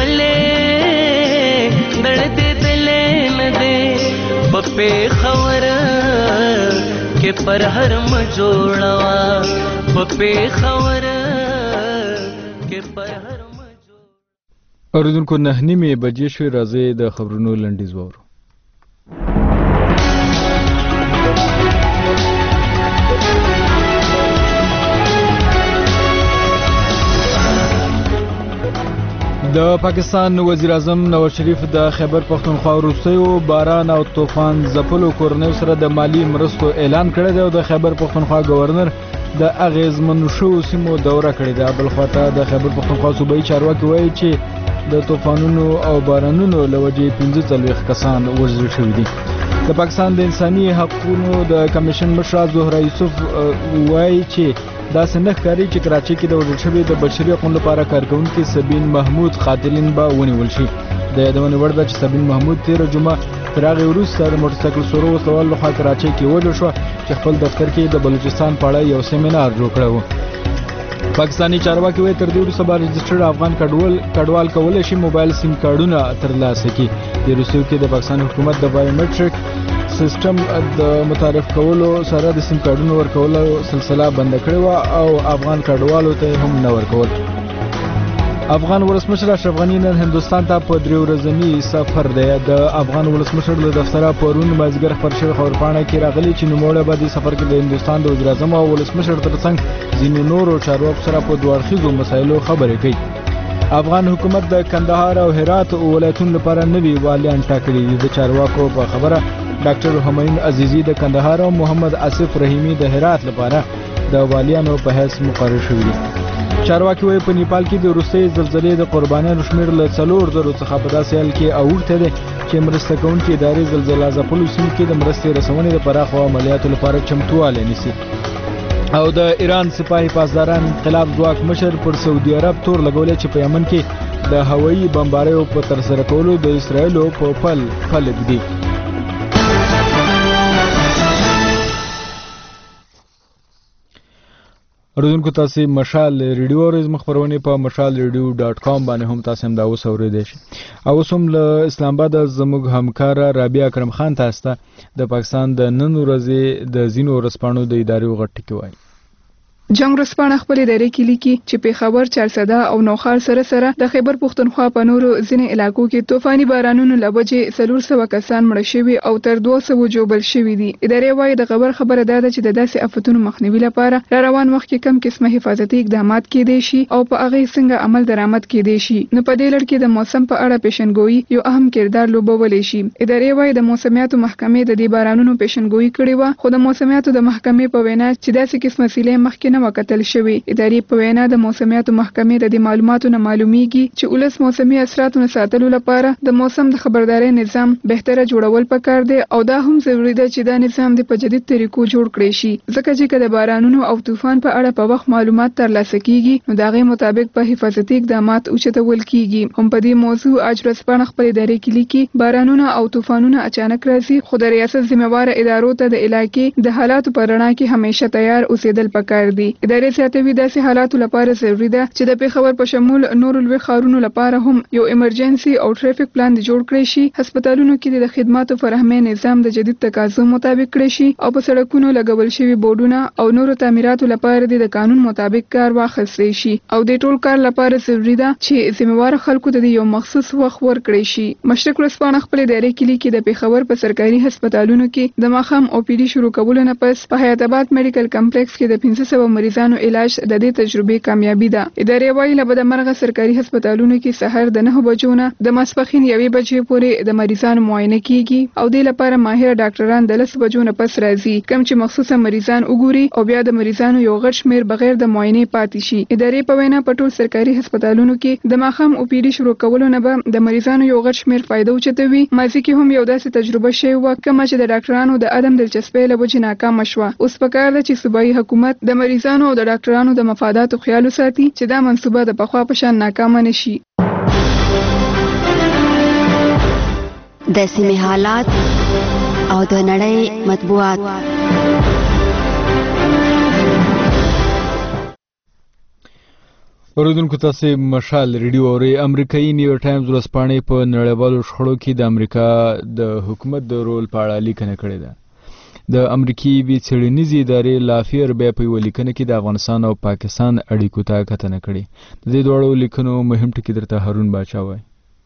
پرولې دړ دې دلې نه دې په خبره کې پر هرم جوړوا په پیښور کې پر هرم اوریدونکو 9:30 بجې شوې راځي د خبرونو لنډیز وورو. د پاکستان وزیر اعظم نواز شریف د خیبر پختونخوا وروستیو باران او طوفان ځپلو کورنیو سره د مالی مرستو اعلان کړی دی او د خیبر پختونخوا گورنر د اغیزمنو شویو سیمو دوره کړې ده. بل خواته د خیبر پختونخوا صوبایي چارواکي وایي چې د طوفانونو او بارانونو له وجې 45 کسان وژل شوي دي. د پاکستان د انساني حقوقو د کمیشن مشر زهرا یوسف وایي چې داسې نه ښکاري چې کراچۍ کې د وژل شوي د بشري حقوقو لپاره کارکوونکي سبین محمود قاتلین به ونیول شي. د یادونې وړ ده چې سبین محمود تېره جمعه تر هغې وروسته د موټرسایکل سورو وسلوالو لخوا کراچۍ کې وژل شوه چې خپل دفتر کې د بلوچستان په اړه یو سیمینار جوړ کړی و. پاکستاني چارواکي وایي تر دې وروسته به رجسټرډ افغان کډوال کولی شي موبایل سیم کارډونه ترلاسه کړي. د روسیو کې د پاکستان حکومت د بایومټریک سیستم د متعارف کولو سره د سیم کارډونو ورکولو سلسله بنده کړې وه او افغان کډوالو ته هم نه ورکول. افغان ولسمشر اشرف غني نن هندوستان ته په 3 ورځني سفر دی. د افغان ولسمشر له دفتره پرون مازدیګر خپر شوی خبرپاڼه کې راغلي چې نوموړی به د سفر کې د هندوستان د وزیر اعظم او ولسمشر ترڅنګ ځینو نورو چارواکو سره په دوه اړخیزو مسایلو خبرې کوي. افغان حکومت د کندهار او هرات ولایتونو لپاره نوي والیان ټاکلي دي. د چارواکو په خبره ډاکټر همایون عزیزی د کندهار او محمد آصف رحیمی د هرات لپاره د والیانو په حیث مقرر شوي دي. چارواکي وایي په نیپال کې د وروستۍ زلزلې د قربانیانو شمېر له 4,000 څخه په داسې حال کې اوښتی دی چې مرسته کوونکې ادارې زلزله ځپلو سیمو کې د مرستې رسونې د پراخو عملیاتو لپاره چمتووالی نیسي. او د ایران سپاهي پاسداران انقلاب ځواک مشر پر سعودي عرب تور لګولی چې په یمن کې د هوایي بمباریو په ترسره کولو د اسرایلو په پل ږدي. اوریدونکو تاسو مشال ریډیو اورئ. خبرونه په mashalradio.com باندې هم تاسو هم دا اوس اوریدئ شئ. او اوس هم له اسلام آباد زموږ همکار رابعه اکرم خان تاسو ته د پاکستان د نن ورځې د ځینو ورځپاڼو د ادارې غټ ټکی وایي. جنگ ورځپاڼه خپل ادارې کې لیکي چې پیښور، چارسده او نوخار سره د خیبر پختونخوا په نورو ځینې علاقو کې طوفاني بارانونو له وجې 400 کسان مړه شوي او تر 200 جوبل شوي دي. ادارې وایي د خبره ده چې د داسې آفتونو مخنیوي لپاره روان وخت کې کم قسمه حفاظتي اقدامات کېدای شي او په هغه څنګه عمل درآمد کېدای شي. نو په دې لړ کې د موسم په اړه پیشنګوئی یو اهم کردار لوبولی شي. ادارې وایي د موسمیاتو محکمې د دې بارانونو پیشنګوئی کړې و، خو د موسمیاتو د محکمې په وینا چې داسې قسمه سیلې مخکې نه وکتل شوی. ادارې په وینا د موسمیاتو محکمې د دې معلوماتو نه معلومیږي چې ولس موسمي اثراتو نه ساتلو لپاره د موسم د خبرداري نظام بهتره جوړول پکار دی او دا هم ضروری ده چې دا نظام د په جدید طریقو جوړ کړي شي، ځکه چې کله بارانونو او طوفان په اړه په وخت معلومات ترلاسه کیږي نو دا غي مطابق په حفاظتي اقدامات اوچتول کیږي. هم په دې موضوع اجرسپانه خپل ادارې کې لیکي بارانونه او طوفانونه اچانک راځي، خو د ریاست ذمہوار ادارو ته د علاقې د حالاتو پر رڼا کې همیشه تیار اوسېدل پکار دي. ادارې زیاتوي داسې حالاتو لپاره ضروری ده چې د پیښور په شمول نورو لوی ښارونو لپاره هم یو ایمرجنسي او ټریفیک پلان جوړ کړی شي. هسپتالونو کې د خدماتو فراهمي نظام د جدید تقاضو مطابق کړی شي او په سړکونو لګول شوی بورډونه او نورو تعمیراتو لپاره د قانون مطابق کار واخیستل شي او د ټول کار لپاره ضروری ده چې ذمہوار خلکو ته یو مخصوص وخت ورکړي شي. مشرق ورځپاڼه خپل ادارې کې لیکي د پیښور په سرکاري هسپتالونو کې د ماښام او پی ډي شروع کولو نه پس په حیات آباد میډیکل کمپلیکس کې د 500 مریضانو علاج د دې تجربه کامیابی ده. ادارې وایي له بدمرغه سرکاري هسپتالونو کې سحر د 9 بجو نه د ماسپښین 1 بجې پورې د مریضانو معاینه کیږي او د لپاره ماهر ډاکټران د 10 بجو نه پس راځي کوم چې مخصوصه مریضان وګوري او بیا د مریضانو یو غټ شمیر بغیر د معاینې پاتې شي. ادارې په وینا په ټول سرکاري هسپتالونو کې د ماښام او پی ډي شروع کولو نه به د مریضانو یو غټ شمیر فائدہ اوچتوي. مازی کې هم یو داسې تجربه شوی و کوم چې د ډاکټرانو د عدم دلچسپۍ له وجې ناکام شوه. اوس پکار ده چې صوبایي حکومت د مریضانو او د ډاکټرانو د مفاداتو خیال وساتي چې دا منصوبه د پخوا په شان ناکامه نشي. د سیمې حالات او د نړۍ مطبوعات. اوریدونکو تاسو مشال ریډیو اورئ. امریکایي نیو ټایمز ورځپاڼې په نړیوالو شخړو کې د امریکا د حکومت د رول په اړه لیکنه کړې ده. د امریکای وی څېړنیزې ادارې لافیر بیا په یوه لیکنه کې د افغانستان او پاکستان اړیکو ته کتنه کړې. د دې دواړو لیکنو مهم ټکي درته هارون باچا وایي.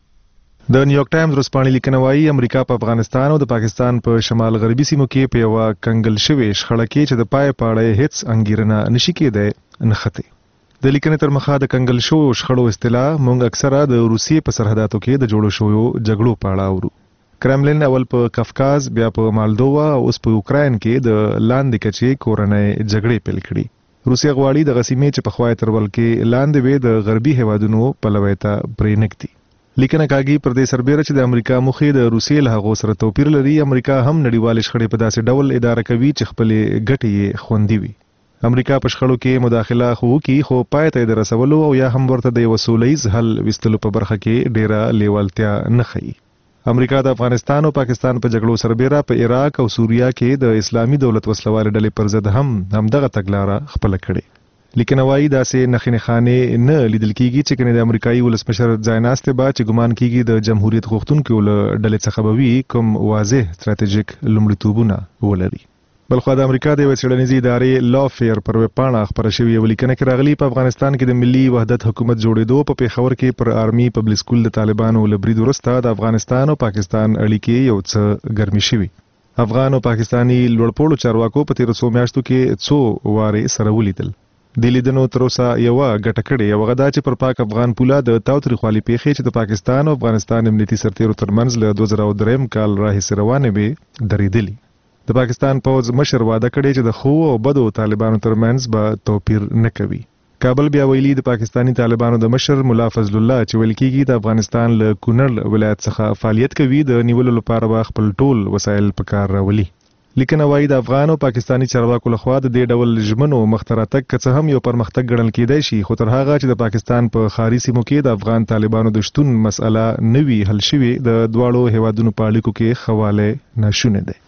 د نیویارک ټایمز ورځپاڼې لیکنه وایي امریکا په افغانستان او د پاکستان په شمال غربي سیمو کې په یوه کنګل شوې شخړه کې چې د پای په اړه هیڅ انګیرنه نشي کېدای نښتې. د لیکنې تر مخه د کنګل شوو شخړو اصطلاح موږ اکثره د روسیې په سرحداتو کې د جوړو شویو جګړو په اړه اورو. کرملین اول په کافکاز، بیا په مالدووا او اوس په اوکراین کې د لاندې کچې کورنۍ جګړې پیل کړي. روسیه غواړي د غسیمې چې په خوای ترول کې لاندې وي د غربي هیوادونو پلوي ته پرې نږدي. لیکنه کاږي پر دې سربېره چې د امریکا موخې د روسیې له هغو سره توپیر لري. امریکا هم نړیوال شخړې په داسې ډول اداره کوي چې خپلې ګټې یې خوندي وي. امریکا په شخړو کې مداخله خو کوي، خو پای ته د رسولو او یا هم ورته د یو سولهییز حل وستلو په برخه کې ډیره لیوالتیا نه ښيي. امریکا د افغانستان او پاکستان په جګړو سربېره په عراق او سوریه کې د اسلامي دولت وسلوال ډلې پر ضد هم دغه تګلاره خپل کړي. لیکنه وایي داسې نښې نښانې نه لیدل کېږي چې کنه د امریکایي ولسمشر ځایناسته با چې ګمان کېږي د جمهوریت غوښتونکو له ډلې څخه به وي کوم واضح ستراتیژیک لومړیتوبونه ولري. بلخو د امریکا د یوې څېړنیزې ادارې لافیر پر ویبپاڼه خپره شوې یوه لیکنه کې راغلي په افغانستان کې د ملي وحدت حکومت جوړېدو په پیښور کې پر آرمي پبلک سکول د طالبانو له برید وروسته د افغانستان او پاکستان اړیکې یو څه ګرمې شوي. افغان او پاکستاني لوړپوړو چارواکو په تېرو څو میاشتو کې څو وارې سره ولیدل. د لیدنو تر اوسه یوه ګټه کړې یوه غدا چې پر پاک افغان پوله د تاوتریخوالي پیښې چې د پاکستان او افغانستان امنیتي سرتیرو ترمنځ له 2003 کال راهیسې روانې وې درېدلي. د پاکستان پوځ مشر وعده کړې چې د ښو او بدو طالبانو ترمنځ به توپیر نه کوي. کابل بیا ویلي د پاکستانی طالبانو د مشر مولا فضل الله چې ویل کېږي د افغانستان له کونړ ولایت څخه فعالیت کوي د نیولو لپاره به خپل ټول وسایل په کار راولي. لیکنه وایي د افغان او پاکستانی چارواکو لخوا د دې ډول ژمنو مخته راتګ که څه هم یو پرمختګ ګڼل کېدای شي، خو تر هغه چې د پاکستان په ښاري سیمو کې د افغان طالبانو د شتون مسأله نه وي حل شوې، د دواړو هیوادونو په اړیکو کې خواله ناشونی دی.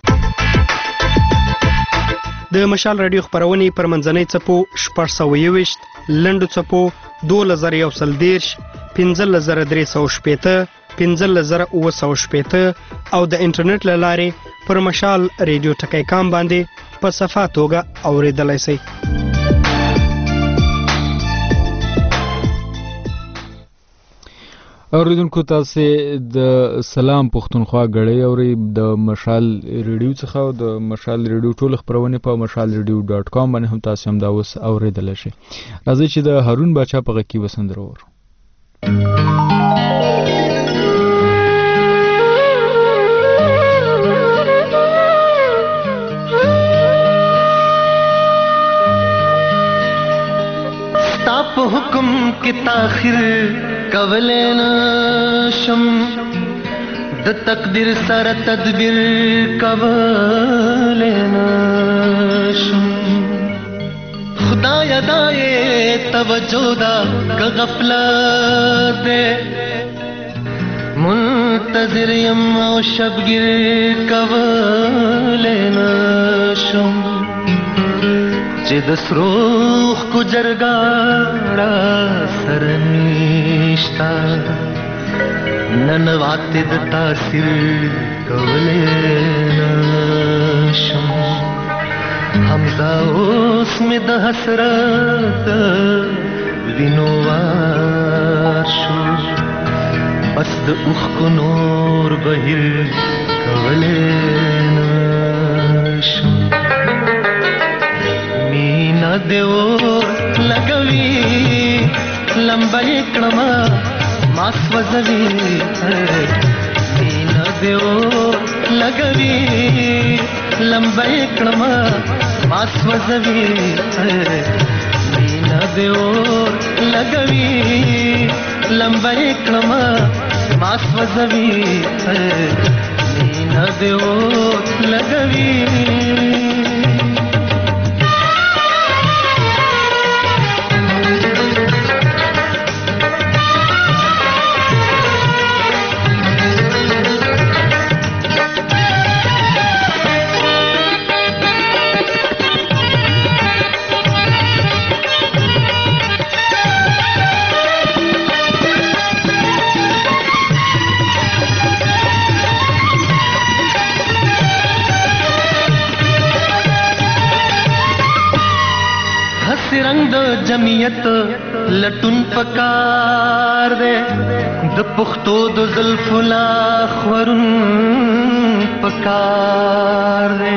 د مشال رادیو خبرونه پر منځنۍ چپو 621 لنډو چپو 2130 15315 15915 او د انټرنیټ له لارې پر مشال ریډیو ټکی کام باندې په صفه توګه اوریدلای شئ. اوریدونکو تاسو د سلام پښتونخوا غړې اوري د مشال ریډیو څخه او د مشال ریډیو ټول خبرونه په mashalradio.com باندې هم تاسو هم دا اوس اوریدلای شئ. راځي چې د هارون باچا په غږ کې وسندرور. हुकुम की ताखिर कवलेना शम द तकदीर सर तदबीर कवलेना शम खुदा यदाए तवज्जोदा का गफलत दे मुंतज़िर यम और शबगिर कवलेना शम چې د سروخ کو جرګاړه سرنيشتا ننواتې د تاثیر کولې نشم حمزه اوس مې د حسرت وینوار شو بس د اوخ کو نور بهیر کولې نشم مینا دیو لګوي لمبای کړما ماس وزوي مینا دیو لګوي لمبای کړما ماس وزوي مینا دیو لګوي لمبای کړما ماس وزوي مینا دیو لګوي جمعیت لټون پکار دے د پښتو د زلفو لا خورون پکار دے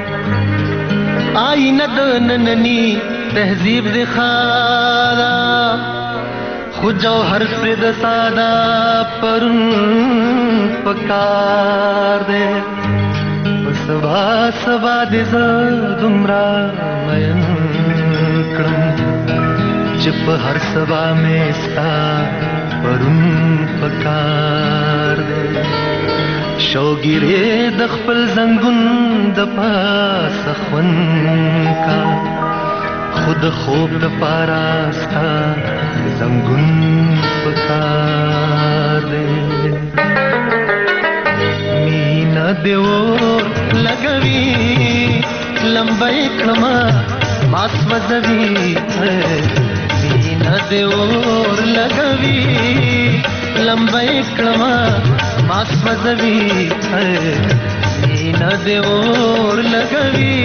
آئینه د نننی تهذیب د خارا خو جوهر پر د ساده پرون پکار دے سبا سبا د زدمرا مین کړم چې په هر سبا مې ستا پرون پکار دے شوګیره د خپل زنګون د پاسه خون کا خود خوب د پاراستا زنګون پکار دے مینا دیو لګوي لمبای کړما ماس وځوي مینا دیو لګوي لمبای کړما ماس وځوي مینا دیو لګوي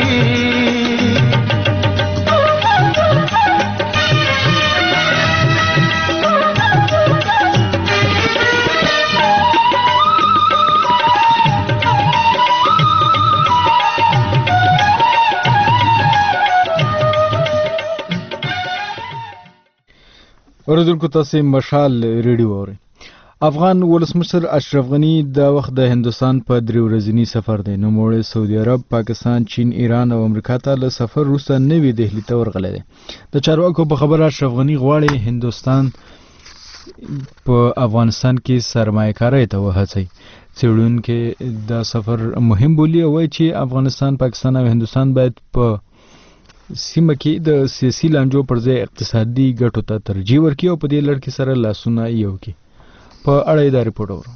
اوریدونکو تاسو مشال ریډیو اورئ. افغان ولسمشر اشرف غنی د وخت د هندستان په 3 ورځنی سفر دی. نوموړی سعودي عرب، پاکستان، چین، ایران او امریکا ته له سفر وروسته نوې دهلی ته ورغلی دی. د چارواکو په خبره اشرف غنی غواړي هندستان په افغانستان کې سرمایه‌کارۍ ته وهڅوي. څېړونکي دا سفر مهم بولي او وایي چې افغانستان، پاکستان او هندستان باید په سیمه کې د سیاسي لانجو پر ځای اقتصادي ګټو ته ترجیح ورکړي او په دې لړ کې سره لاسونه یو کړي. په اړه دا رپورټ اورو.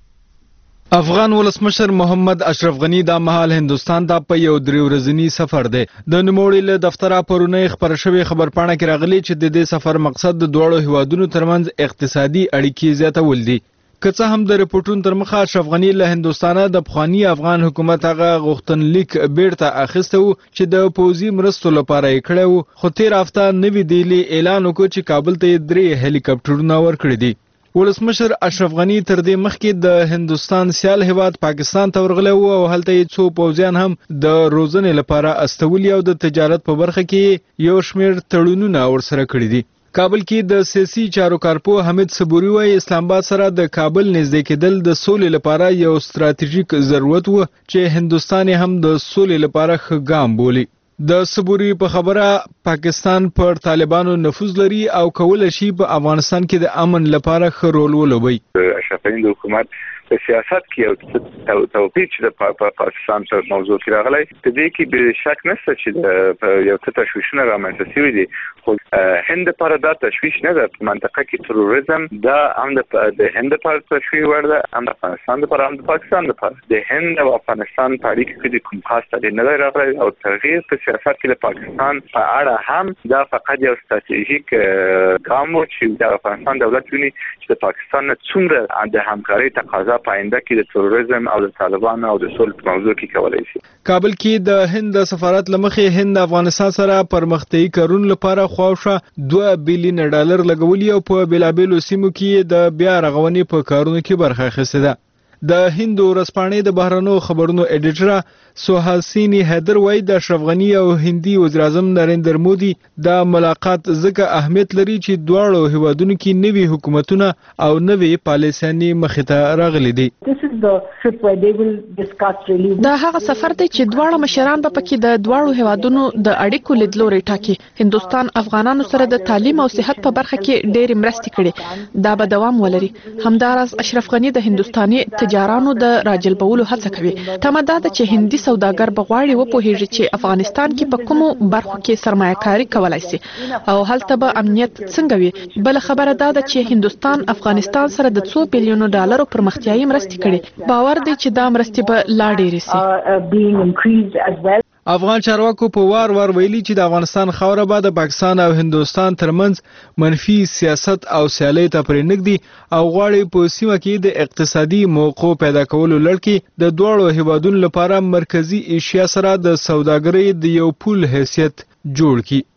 افغان ولسمشر محمد اشرف غنی دا مهال هندستان ته په یو 3 ورځنی سفر دی. د نوموړي له دفتره پرونی خبر شوی خبرپاڼه کې راغلی چې د دې سفر مقصد د دوړو هیوادونو ترمنځ اقتصادي اړیکې زیاتول دي. که څه هم د رپورټونو تر مخه اشرف غنی له هندستانه د پخوانی افغان حکومت هغه غوښتنلیک بیرته اخیسته و چې د پوځي مرستو لپاره یې کړی و، خو تېره هفته نوې دهلي اعلان وکړ چې کابل ته یې 3 هلیکاپټرونه ورکړي دي. ولسمشر اشرف غنی تر دې مخکې د هندستان سیال هیواد پاکستان ته ورغلی و او هلته یې څو پوځیان هم د روزنې لپاره استولي او د تجارت په برخه کې یو شمېر تړونونه ورسره کړي دي. کابل کې د سیاسي چارو کارپو حمید صبوري وايي اسلام آباد سره د کابل نږدې کېدل د سولې لپاره یو ستراتیژیک ضرورت و چې هندستان هم د سولې لپاره ښه ګام بولي. د صبوري په خبره پاکستان پر طالبانو نفوذ لري او کولای شي په افغانستان کې د امن لپاره ښه رول ولوبي. اشرف غنی د حکومت په سیاست کې یو توپیر چې د پاکستان سره موضوع کې راغلی د دې کې به شک نشته چې یو څه تشویشونه رامنځته شوي دي، خو هند لپاره دا تشویش نه ده. په منطقه کې تروریزم دا هم د هند لپاره تشویش وړ ده، هم د افغانستان لپاره، هم د پاکستان لپاره. د هند او افغانستان په اړیکو کې د کوم خاص تغییر نه دی راغلی او تغییر په سیاست کې د پاکستان په اړه هم دا فقط یو ستراتیژیک ګام و چې د افغانستان دولت ویني چې د پاکستان نه څومره د همکارۍ تقاضا پاینده کې د تروریزم او د طالبانو او د سولې په موضوع کې کولای شي. کابل کې د هند سفارت لمخې هند افغانستان سره پرمختیایي کارونو لپاره خواوشا $2 بلین لګولي او په بیلابیلو سیمو کې د بیا رغونې په کارونو کې برخه اخیستې ده. د هند ورځپاڼې د بهرنیو خبرونو ایډیټر سوهاسینی حیدر وايي د اشرف غنی او هندي وزیر اعظم نریندر مودي دا ملاقات ځکه اهمیت لري چې دواړو هیوادونو کې نوي حکومتونه او نوي پالیسیانې مخې ته راغلي دي. دا هغه سفر دی چې دواړه مشران به پکې د دواړو هیوادونو د اړیکو لیدلوري ټاکي. هندستان افغانانو سره د تعلیم او صحت په برخه کې ډېرې مرستې کړي، دا به دوام ولري. همداراز اشرف غنی د هندستاني تجارانو د راجلبولو هڅه کوي. تمه ده چې هندي سوداګر بغواړي وپوهیږي چې افغانستان کې په کومو برخو کې سرمایه‌کاري کولای شي او هلته به امنیت څنګه وي. بل خبره ده چې هندستان افغانستان سره د $2 بلین پرمختیایي مرستې کړي. باور دی چې دا مرستې به لا ډېرې شي. افغان چارواکو په وار ویلي چې د افغانستان خاوره به د پاکستان او هندستان ترمنځ منفي سیاست او سیالۍ ته پرېنږدي او غواړي په سیمه کې د اقتصادي موقع پیدا کولو لړ کې د دواړو هیوادونو لپاره مرکزی ایشیا سره د سوداګرۍ د یو پول حیثیت جوړ کړي.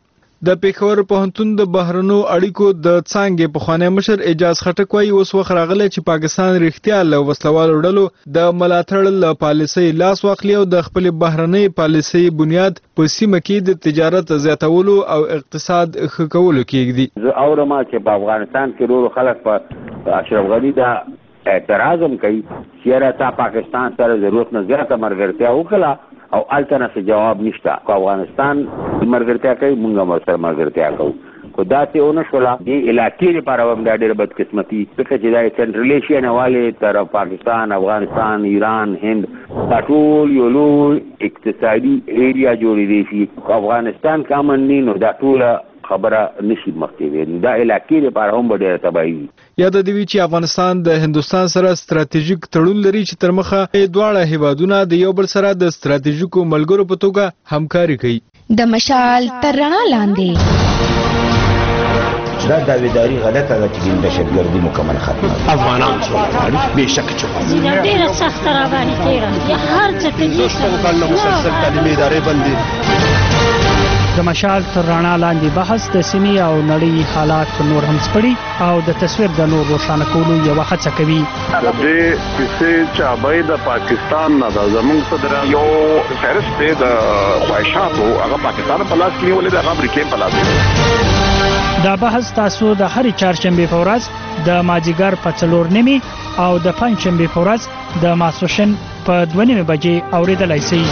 د پیښور پوهنتون د بهرنو اړیکو د څانګې پخوانی مشر اعجاز خټک وایي اوس وخت راغلی چې پاکستان رښتیا له وسلوالو ډلو د ملاتړ له پالیسۍ لاس واخلي او د خپل بهرنۍ پالیسۍ بنیاد په سیمه کې د تجارت زیاتولو او اقتصاد ښه کولو کې ږدي. زه اورم چې په افغانستان کې ډېر خلک په اشرف غني دا اعتراض هم کوي چې تا پاکستان سره ضرورت نه زیاته مرګرتیا وکړه او التنه څه جواب نشته. کو افغانستان مرګرتیا کوي موږ هم سره مرګرتیا کوو خو دا ته ونه شوله د علاقې لپاره هم دا ډېره بدقسمتي ځکه چې دا سنټرل ایشیا نه والې تر پاکستان افغانستان ایران هند دا ټول یو لوی اقتصادي ایریا جوړېدی شي. افغانستان کامن نه نو دا ټول خبره نشي مخکې وي دا علاقې لپاره هم ډېره تباهي. یاد دی چې افغانستان د هندستان سره ستراتیژیک تړون لري چې تر مخه دواړه هیوادونه د یو بل سره د ستراتیژیکو ملګرو په توګه همکاري کوي. د مشال تر رڼا لاندې دا داویداری غلطه ده چې دهشتګردي مکمل ختمه افغانان څو به شک چې ډېره سخت را باندې تیره یا هر څه ته مسلسل تعلیمي ادارې بندي. د مشال تر رڼا لاندې بحث د سیمې او نړۍ حالات نور هم سپړي او د تصویر د نور روښانه کولو یو هڅه کوي. د دې کیسې چابای د پاکستان نه د زموږ صدر یو فهرست د خواهشاتو هغه پاکستان په لاس کې ولې د امریکا په لاس کې. دا بحث تاسو د هرې چهارشنبې په ورځ د مازیګر په 4:30 او د پنجشنبې په ورځ د ماسپښین په 2:30 بجې اوریدلای شئ.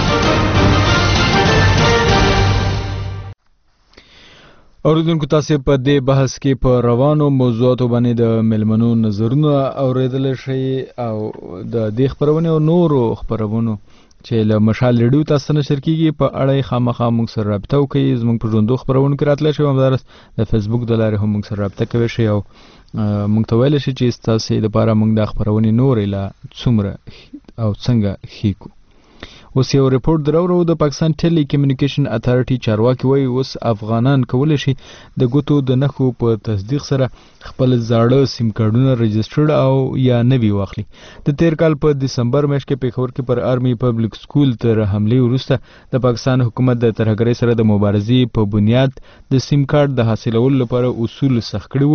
اوریدونکو تاسو په دې بحث کې په روانو موضوعاتو باندې د ملمنو نظرونه اوریدل شي او د دې خبرونه او نورو خبرونو چې له مشال ریډیو تاسو نشر کیږي په اړه خامخا موږ سره رابطه وکړئ. زموږ په ژوندو خبرونه کې راتلی شي همدارس د فیسبوک د لارې هم موږ سره رابطه کوي شي او موږ ته ویل شي چې تاسو د لپاره موږ د خبرونه نور لا څومره او څنګه هیکو. اوس یو ریپورت درو د پاکستان ټیلی کمیونیکیشن اتھارټي چارواکي وایي اوس افغانان کولی شي د ګوتو د نښو په تصدیق سره خپل زاړه سیم کارډونه رجسټرډ او یا نوي واخلي. د تیر کال په دسمبر میاشت کې پیښور کې پر آرمي پبلک سکول تر حمله وروسته د پاکستان حکومت د ترهګرۍ سره د مبارزې په بنیاد د سیم کارت د حاصلولو لپاره اصول سخت کړي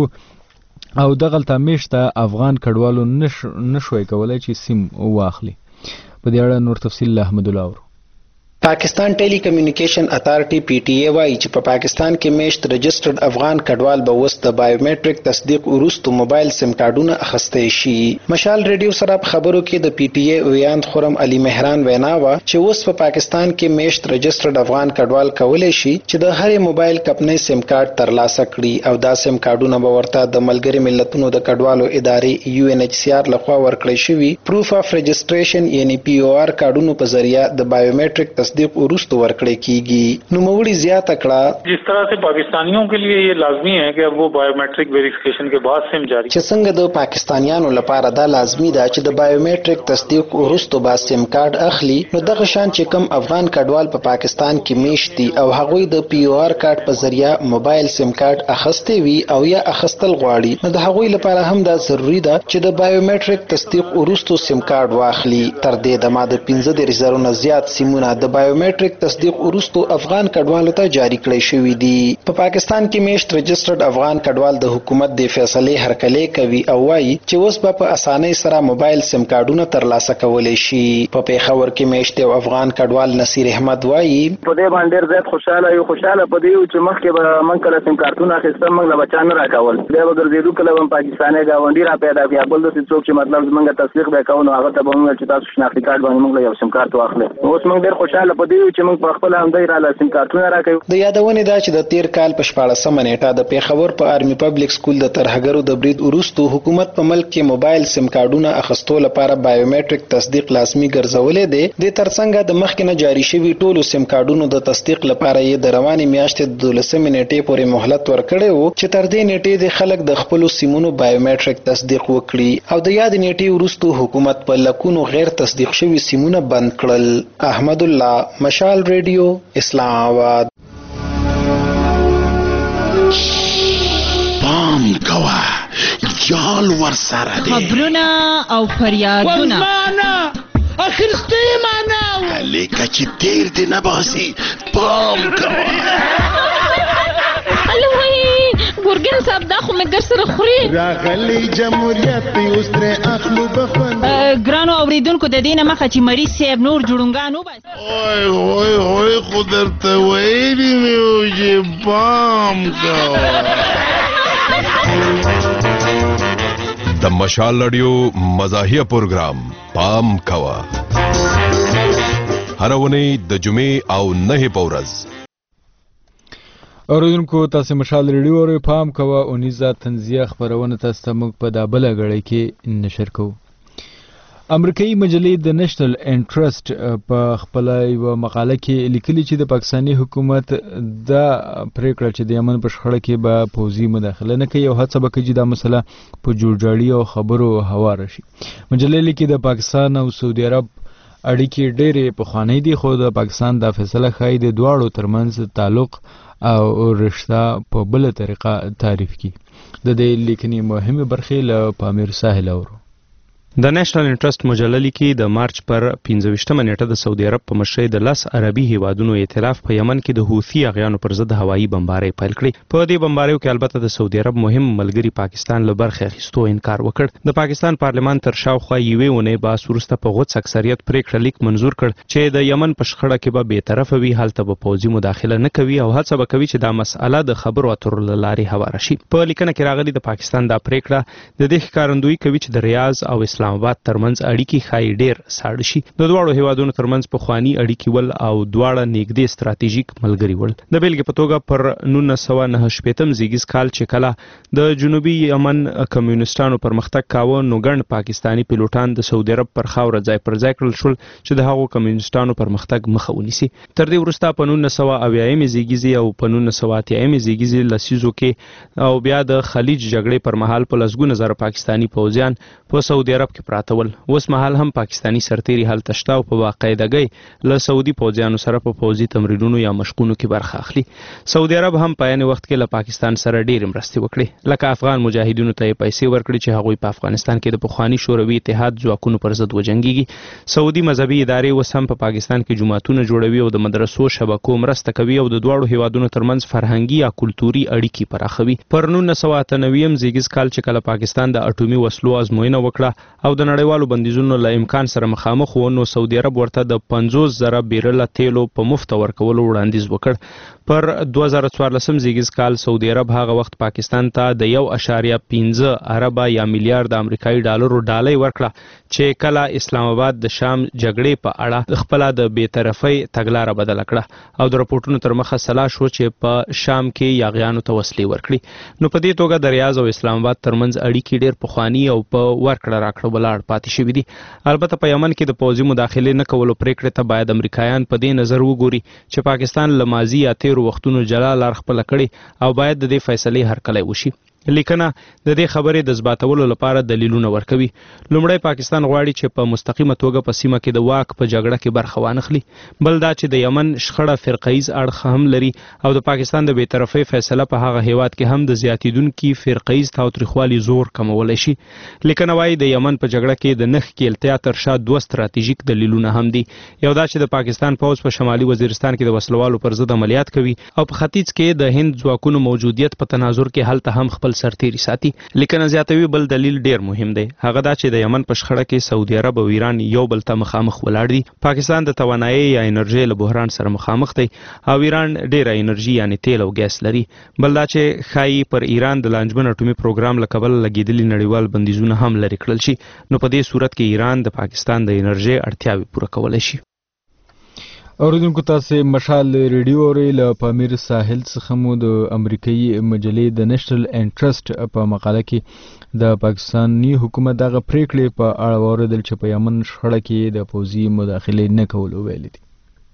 وو او دغلته میشته افغان کډوالو نشوي کولای چې سیم واخلي. په دې اړه نور تفصیل احمد الله اور. پاکستان ټیلی کمیونیکیشن اتھارټي پی ټی ای وايي چې په پاکستان کې میشت رجسټرډ افغان کډوال به وست د بایومټریک تصدیق وروسته موبایل سیم کارډونه اخیستي شي. مشال ریډیو سره خبرو کې د پی ټی ای ویاند خرم علي مهران وینا وا چې اوس په پاکستان کې میشت رجسټرډ افغان کډوال کولای شي چې د هر موبایل کمپنۍ سیم کارت ترلاسه کړي او دا سیم کارډونه به ورته د ملګری ملتونو د کډوالو ادارې یو ان ایچ سی آر لخوا ورکړی شوی پروف اف رجسټریشن یعنی پی او آر کارډونو په ذریعہ د بایومټریک تصدیق ورستو ورکړی کیږي. نو موړي زیاته کړه جس طرح سے پاکستانیوں کے لیے یہ لازمی ہے کہ وہ بایومیٹرک ویریفیکیشن کے بعد سم جاری چې څنګه د پاکستانیانو لپاره دا لازمی ده چې د بایومیټریک تصدیق ورستو با سم کارت اخلي نو دغه شان چې کوم افغان کډوال په پاکستان کې میشتي او هغوی د پی او آر کارت په ذریعہ موبایل سم کارت اخستي وي او یا اخستل غواړي نو د هغوی لپاره هم دا ضروری ده چې د بایومیټریک تصدیق ورستو سم کارت واخلي. تر دې د ماده 15 نه زیات سیمونه د بایومیټریک تصدیق ورستو افغان کډوالو ته جاری کړی شوی دی. په پاکستان کې میشت رجسټرډ افغان کډوال د حکومت د فیصلې هرکلی کوي او وایي چې اوس په اسانۍ سره موبایل سیم کارډونه ترلاسه کولی شي. په پیښور کې میشت او افغان کډوال نصیر احمد وایي په دې باندې زیات خوشاله په دې چې مخکې به من کله سیم کارتونه اخیستم موږ له بچان راکول بیا به ګرځېدو کله هم پاکستاني ګاونډي را پیدا کړي بل داسې څوک چې مطلب زموږ تصدیق به کوو نو هغه ته به موږ چې تاسو شناختي کارت باندې موږ یو سیم کارت واخلو. اوس موږ ډېر خوشاله په دې چې موږ په خپل همدای را لاسیم کارتونه راکوي. د یادونې دا چې د تیر کال په 14 نیټه د پیښور په آرمي پبلک سکول د ترهګرو د برید وروسته حکومت په ملک کې موبایل سیم کارډونه اخیستو لپاره بایومټریک تصدیق لازمي ګرځولې دی. د ترڅنګ د مخکې نه جاری شوی ټولو سیم کارډونو د تصدیق لپاره یې د رواني میاشتې 12 نیټې پورې مهلت ورکړی وو چې تر دې نیټې د خلک د خپل سیمونو بایومټریک تصدیق وکړي او د یاد نیټې وروسته حکومت په لکونو غیر تصدیق شوی سیمونه بند کړل. احمد الله مشال ریډیو اسلام آباد. پام کوا جال ور سره دی خبرونه او فریادونه والمانا اخرستی معنا لیکه چې تیر دی نباسی پام کوا ګرګین صاحب دا خو مې ګر سره خوري راغلی جمهوریت اوس ترې اخلو بخوند ګرانو اوریدونکو د دې نه مخه چې مریض صاحب نور جوړونګان وای خو درته ویلي مې وو چې پام کوه د مشال رادیو مزاحیه پروګرام پام کوه هر ونی د جمعې او نه په ورځ. اوریدونکو تاسو مشال رادیو او پام کوه اونیزه تنزیه خبرونه تاسو ته موږ په دابل غړې کې نشر کوو. امریکایي مجلې د نېشنل انټرست په خپل یو مقاله کې لیکلي چې د پاکستاني حکومت دا پریکړه چې د یمن په شخړه کې به پوځي مداخله نه کوي او هڅه وکړي چې دا مسله په جوړجاړي او خبرو هواره شي. مجلې لیکي د پاکستان او سعودي عرب اړیکې ډېرې پخوانۍ دي خو د پاکستان دا فیصله ښایي د دواړو ترمنځ تعلق او رشته په بله طریقه تعریف کړي. د دې لیکنې مهمې برخې له پامیر ساحل اورو. د نېشنل انټرست مجله لیکي د مارچ پر 15مه نیټه د سعودي عرب په مشرۍ د 10 عربي هیوادونو ائتلاف په یمن کې د حوثي اغیانو پر ضد هوایي بمبارۍ پیل کړې. په دې بمباریو کې البته د سعودي عرب مهم ملګری پاکستان له برخې اخیستو انکار وکړ. د پاکستان پارلمان تر شاوخوا یوې اونۍ بعد وروسته په غوڅ اکثریت پریکړه لیک منظور کړ چې د یمن په شخړه کې به بی‌طرفه وي، هلته به پوځي مداخله نه کوي او هڅه به کوي چې دا مسأله د خبرو اترو له لارې هواره شي. په لیکنه کې راغلي د پاکستان دا پریکړه د دې ښکارندویي کوي چې د ریاض او اسلام آباد ترمنځ اړیکې ښایي ډېر ساړه شي. د دواړو هیوادونو ترمنځ پخواني اړیکې ول او دواړه نږدې ستراتیژیک ملګري ول. د بیلګې په توګه پر 1999 زیږیز کال چې کله د جنوبي یمن کمیونستانو پرمختګ کاوه نو ګڼ پاکستانی پیلوټان د سعودي عرب پر خاوره ځای پر ځای کړل شول چې د هغو کمیونستانو پرمختګ مخه ونیسي. تر دې وروسته په 1980 زیږیز او په 1980 زیږیز لسیزو کې او بیا د خلیج جګړې پر مهال په لسګونه زره پاکستانی پوځیان په سعودي عرب کې پراته ول. اوس مهال هم پاکستانی سرتیري هلته شته او په باقاعدګۍ له سعودي پوځیانو سره په پوځي تمرینونو یا مشقونو کې برخه اخلي. سعودي عرب هم په عین وخت کې له پاکستان سره ډېرې مرستې وکړې، لکه افغان مجاهدینو ته یې پیسې ورکړي چې هغوی په افغانستان کې د پخواني شوروي اتحاد ځواکونو پر ضد وجنګېږي. سعودي مذهبي ادارې اوس هم په پاکستان کې جوماتونه جوړوي او د مدرسو شبکو مرسته کوي او د دواړو هیوادونو ترمنځ فرهنګي یا کلتوري اړیکې پراخوي. پر 1998 زیږیز کال چې کله پاکستان د اټومي وسلو ازموینه وکړه او د نړیوالو بندیزونو له امکان سره مخامخ و نو سعودي عرب ورته د 50,000 بیرله تیلو په مفت ورکولو وړاندیز وکړ. پر 2014 زیږیز کال سعودي عرب هغه وخت پاکستان ته د 1.5 اربه یا میلیارډ امریکایي ډالرو ډالۍ ورکړه چې کله اسلام آباد د شام جګړې په اړه خپل د بی‌طرفۍ تګلاره بدل کړه او د راپورټونو تر مخه سلا شو چې په شام کې یاغیانو ته وسلې ورکړي. نو په دې توګه د ریاض او اسلام آباد ترمنځ اړیکې ډېر پخواني او په ورکړه راکړه ولاړ پاتې شوي دي. البته په یمن کې د پوځي مداخلې نه کولو پریکړې ته باید امریکایان په دې نظر وګوري چې پاکستان له ماضي یا تیرو وختونو جلا لار خپله کړې او باید د دې فیصلې هرکلی وشي. لیکنه د دې خبرې د ثباتولو لپاره دلیلونه ورکوي. لومړی پاکستان غواړي چې په مستقیمه توګه په سیمه کې د واک په جګړه کې برخه وانخلي. بل دا چې د یمن شخړه فرقه‌یز اړخ هم لري او د پاکستان د بی‌طرفۍ فیصله په هغه هیواد کې هم د زیاتیدونکي فرقه‌یز تاوتریخوالي زور کمولی شي. لیکنه وایي د یمن په جګړه کې د نښ کېلتیا تر شا 2 ستراتیژیک دلیلونه هم دي. یو دا چې د پاکستان پوځ په شمالي وزیرستان کې د وسلوالو پر ضد عملیات کوي او په ختیځ کې د هند ځواکونو موجودیت په تناظر کې هلته هم خپل سرتیري ساتي. لیکنه زیاتوي بل دلیل ډیر مهم دی، هغه دا چې د یمن په شخړه کې سعودي عرب او ایران یو بل ته مخامخ ولاړ دي. پاکستان د توانایي یا انرژي له بحران سره مخامخ دی او ایران ډیره انرژي یعنی تیل او ګیس لري. بل دا چې خایي پر ایران د لانجمن اټومي پروګرام له کبله لګیدلي نړیوال بندیزونه هم لرې کړل شي. نو په دې صورت کې ایران د پاکستان د انرژي اړتیاوې پوره کولی شي. اوریدونکو تاسو مشال ریډیو اورئ له پامیر ساحل څخه مو د امریکایي مجلې د نېشنل انټرست په مقاله کې د پاکستاني حکومت دغه پریکړې په اړه واوریدل چې په یمن شخړه کې د پوځي مداخلې نه کولو ویلي دي.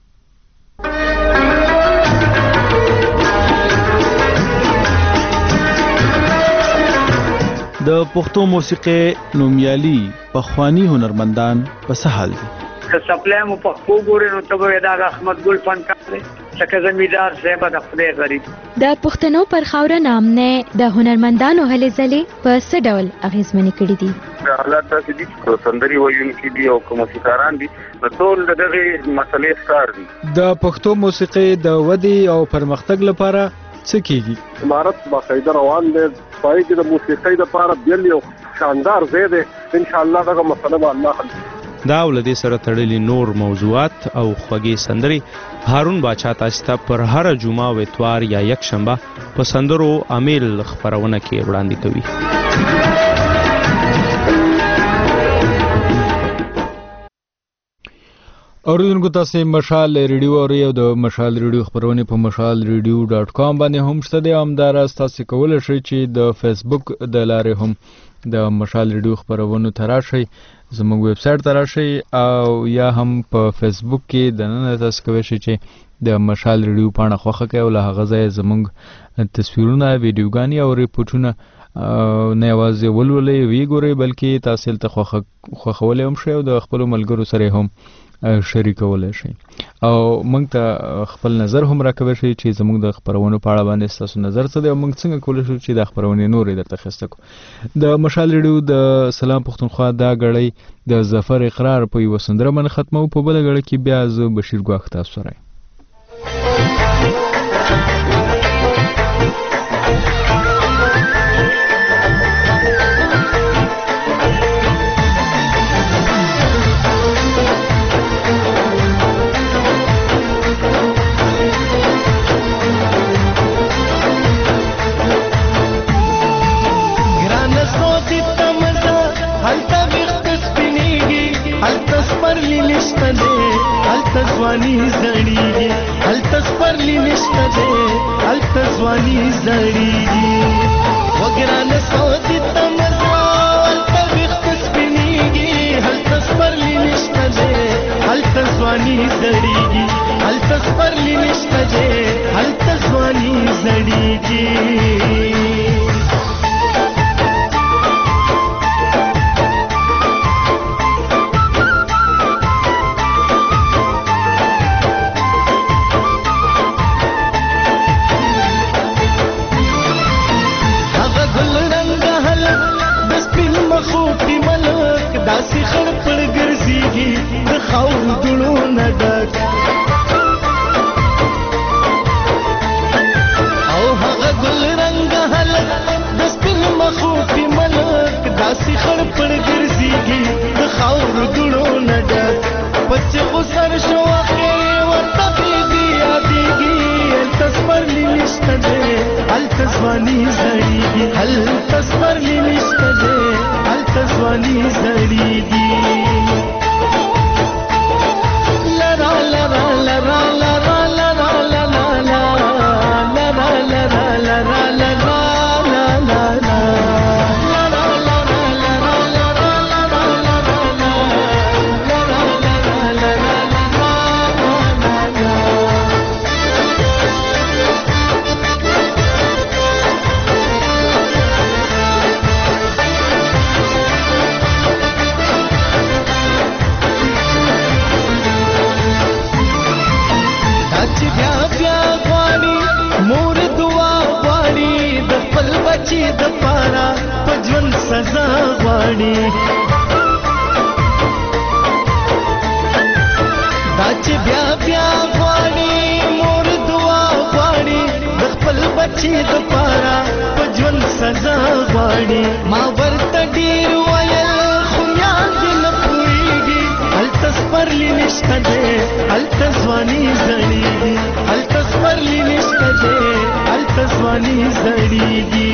د پښتو موسیقي نومیالي پخوانی هنرمندان په سهال دي. که سپلای مو پښتو ګورې نو ته به دا احمد ګل فنکار دی لکه زمیندار صاحب د خدای غریب. د پښتنو پر خاوره نامنه د هنرمندانو هلې ځلې په څه ډول اغیزمنې کړي دي؟ حالات داسې دي چې سندري ویونکي دي او موسیقاران دي نو ټول دغه مسلې ښکار دي. د پښتو موسیقي د ودې او پرمختګ لپاره څه کیږي؟ عمارت باقاعده روان دی، پای کې د موسیقۍ لپاره بیل یو شاندار ځای دی. ان شاء الله دا مسله به الله حل کړي. دا ولدي سره تړلي نور موضوعات او خوږې سندري هارون باچا تاسو ته پر هر جمعه او اتوار یا یک شنبه په سندرو امیل خبرونه کې وړاندې کوي. اوریدونکو تاسو مشال ریډیو او د مشال ریډیو خبرونه په mashalradio.com باندې هم شته دي. همدار تاسو کولای شئ چې د فیسبوک د لارې هم د مشال ریډیو خبرونه تراشئ، زموږ ویب سټ تراشئ، او یا هم په فیسبوک کې د نن تاسو کولی شئ چې د مشال ریډیو پاڼه خوښه کړئ او له هغه ځای زموږ تصویرونه، ویډیوګانې او ریپورټونه نه یوازې ولولئ وی ګورئ بلکې تاسو ته خوښولی هم شئ او د خپلو ملګرو سره هم شریکولی شئ او موږ ته خپل نظر هم راکوی شئ چې زموږ د خپرونو په اړه باندې ستاسو نظر څه دی او موږ څنګه کولی شو چې دا خپرونې نورې درته اخیسته کړو. د مشال ریډیو د سلام پښتونخوا دا ګړۍ د ظفر اقرار په یوه سندره باندې ختمو، په بله ګړۍ کې بیا زه بشیر ګواښ تاسو سره ځواني زړیږي، هلته سپرلی نشته دی، هلته ځواني زړیږي. وګرانه سودي ته مزه هلته ویښت سپینېږي، هلته سپرلی نشته دی، هلته ځواني زړیږي، هلته سپرلی نشته دی، هلته ځواني زړیږي. داسې خړ پړ ګرځېږي د خاورو دوړو نه ډک، او هغه ګل رنګه هلک د سپین مخو کې ملک داسې خړ پړ ګرځېږي د خاورو دوړو نه ډک. بچې خو سر شو اخر ورته بیږي یادېږي، هلته سپرلی نشته دی، هلته ځواني زړېږي، هلته سپرلی نشته دی، هلته ځواني زړېږي. لرا لرا لرا لرا لرا لرا لرا لرا لرا لرا د پارا پجون سزا غواړي، دا چې بیا بیا غواړي مور دعا غواړي، د خپل بچي د پارا پجون سزا غواړي. ما ورته ډیر ویل خو یاد نه پوهېږي، هلته سپرلی نشته دی، هلته ځواني زړېږي، هلته سپرلی نشته دی، هلته ځواني زړېږي.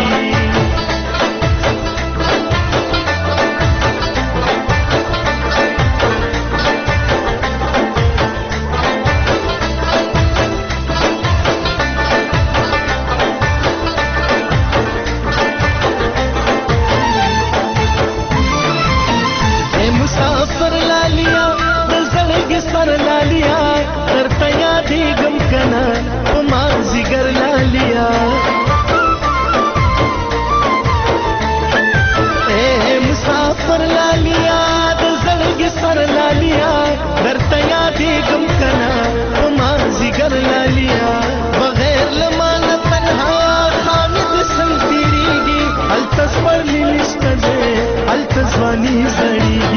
ځواني زړېږي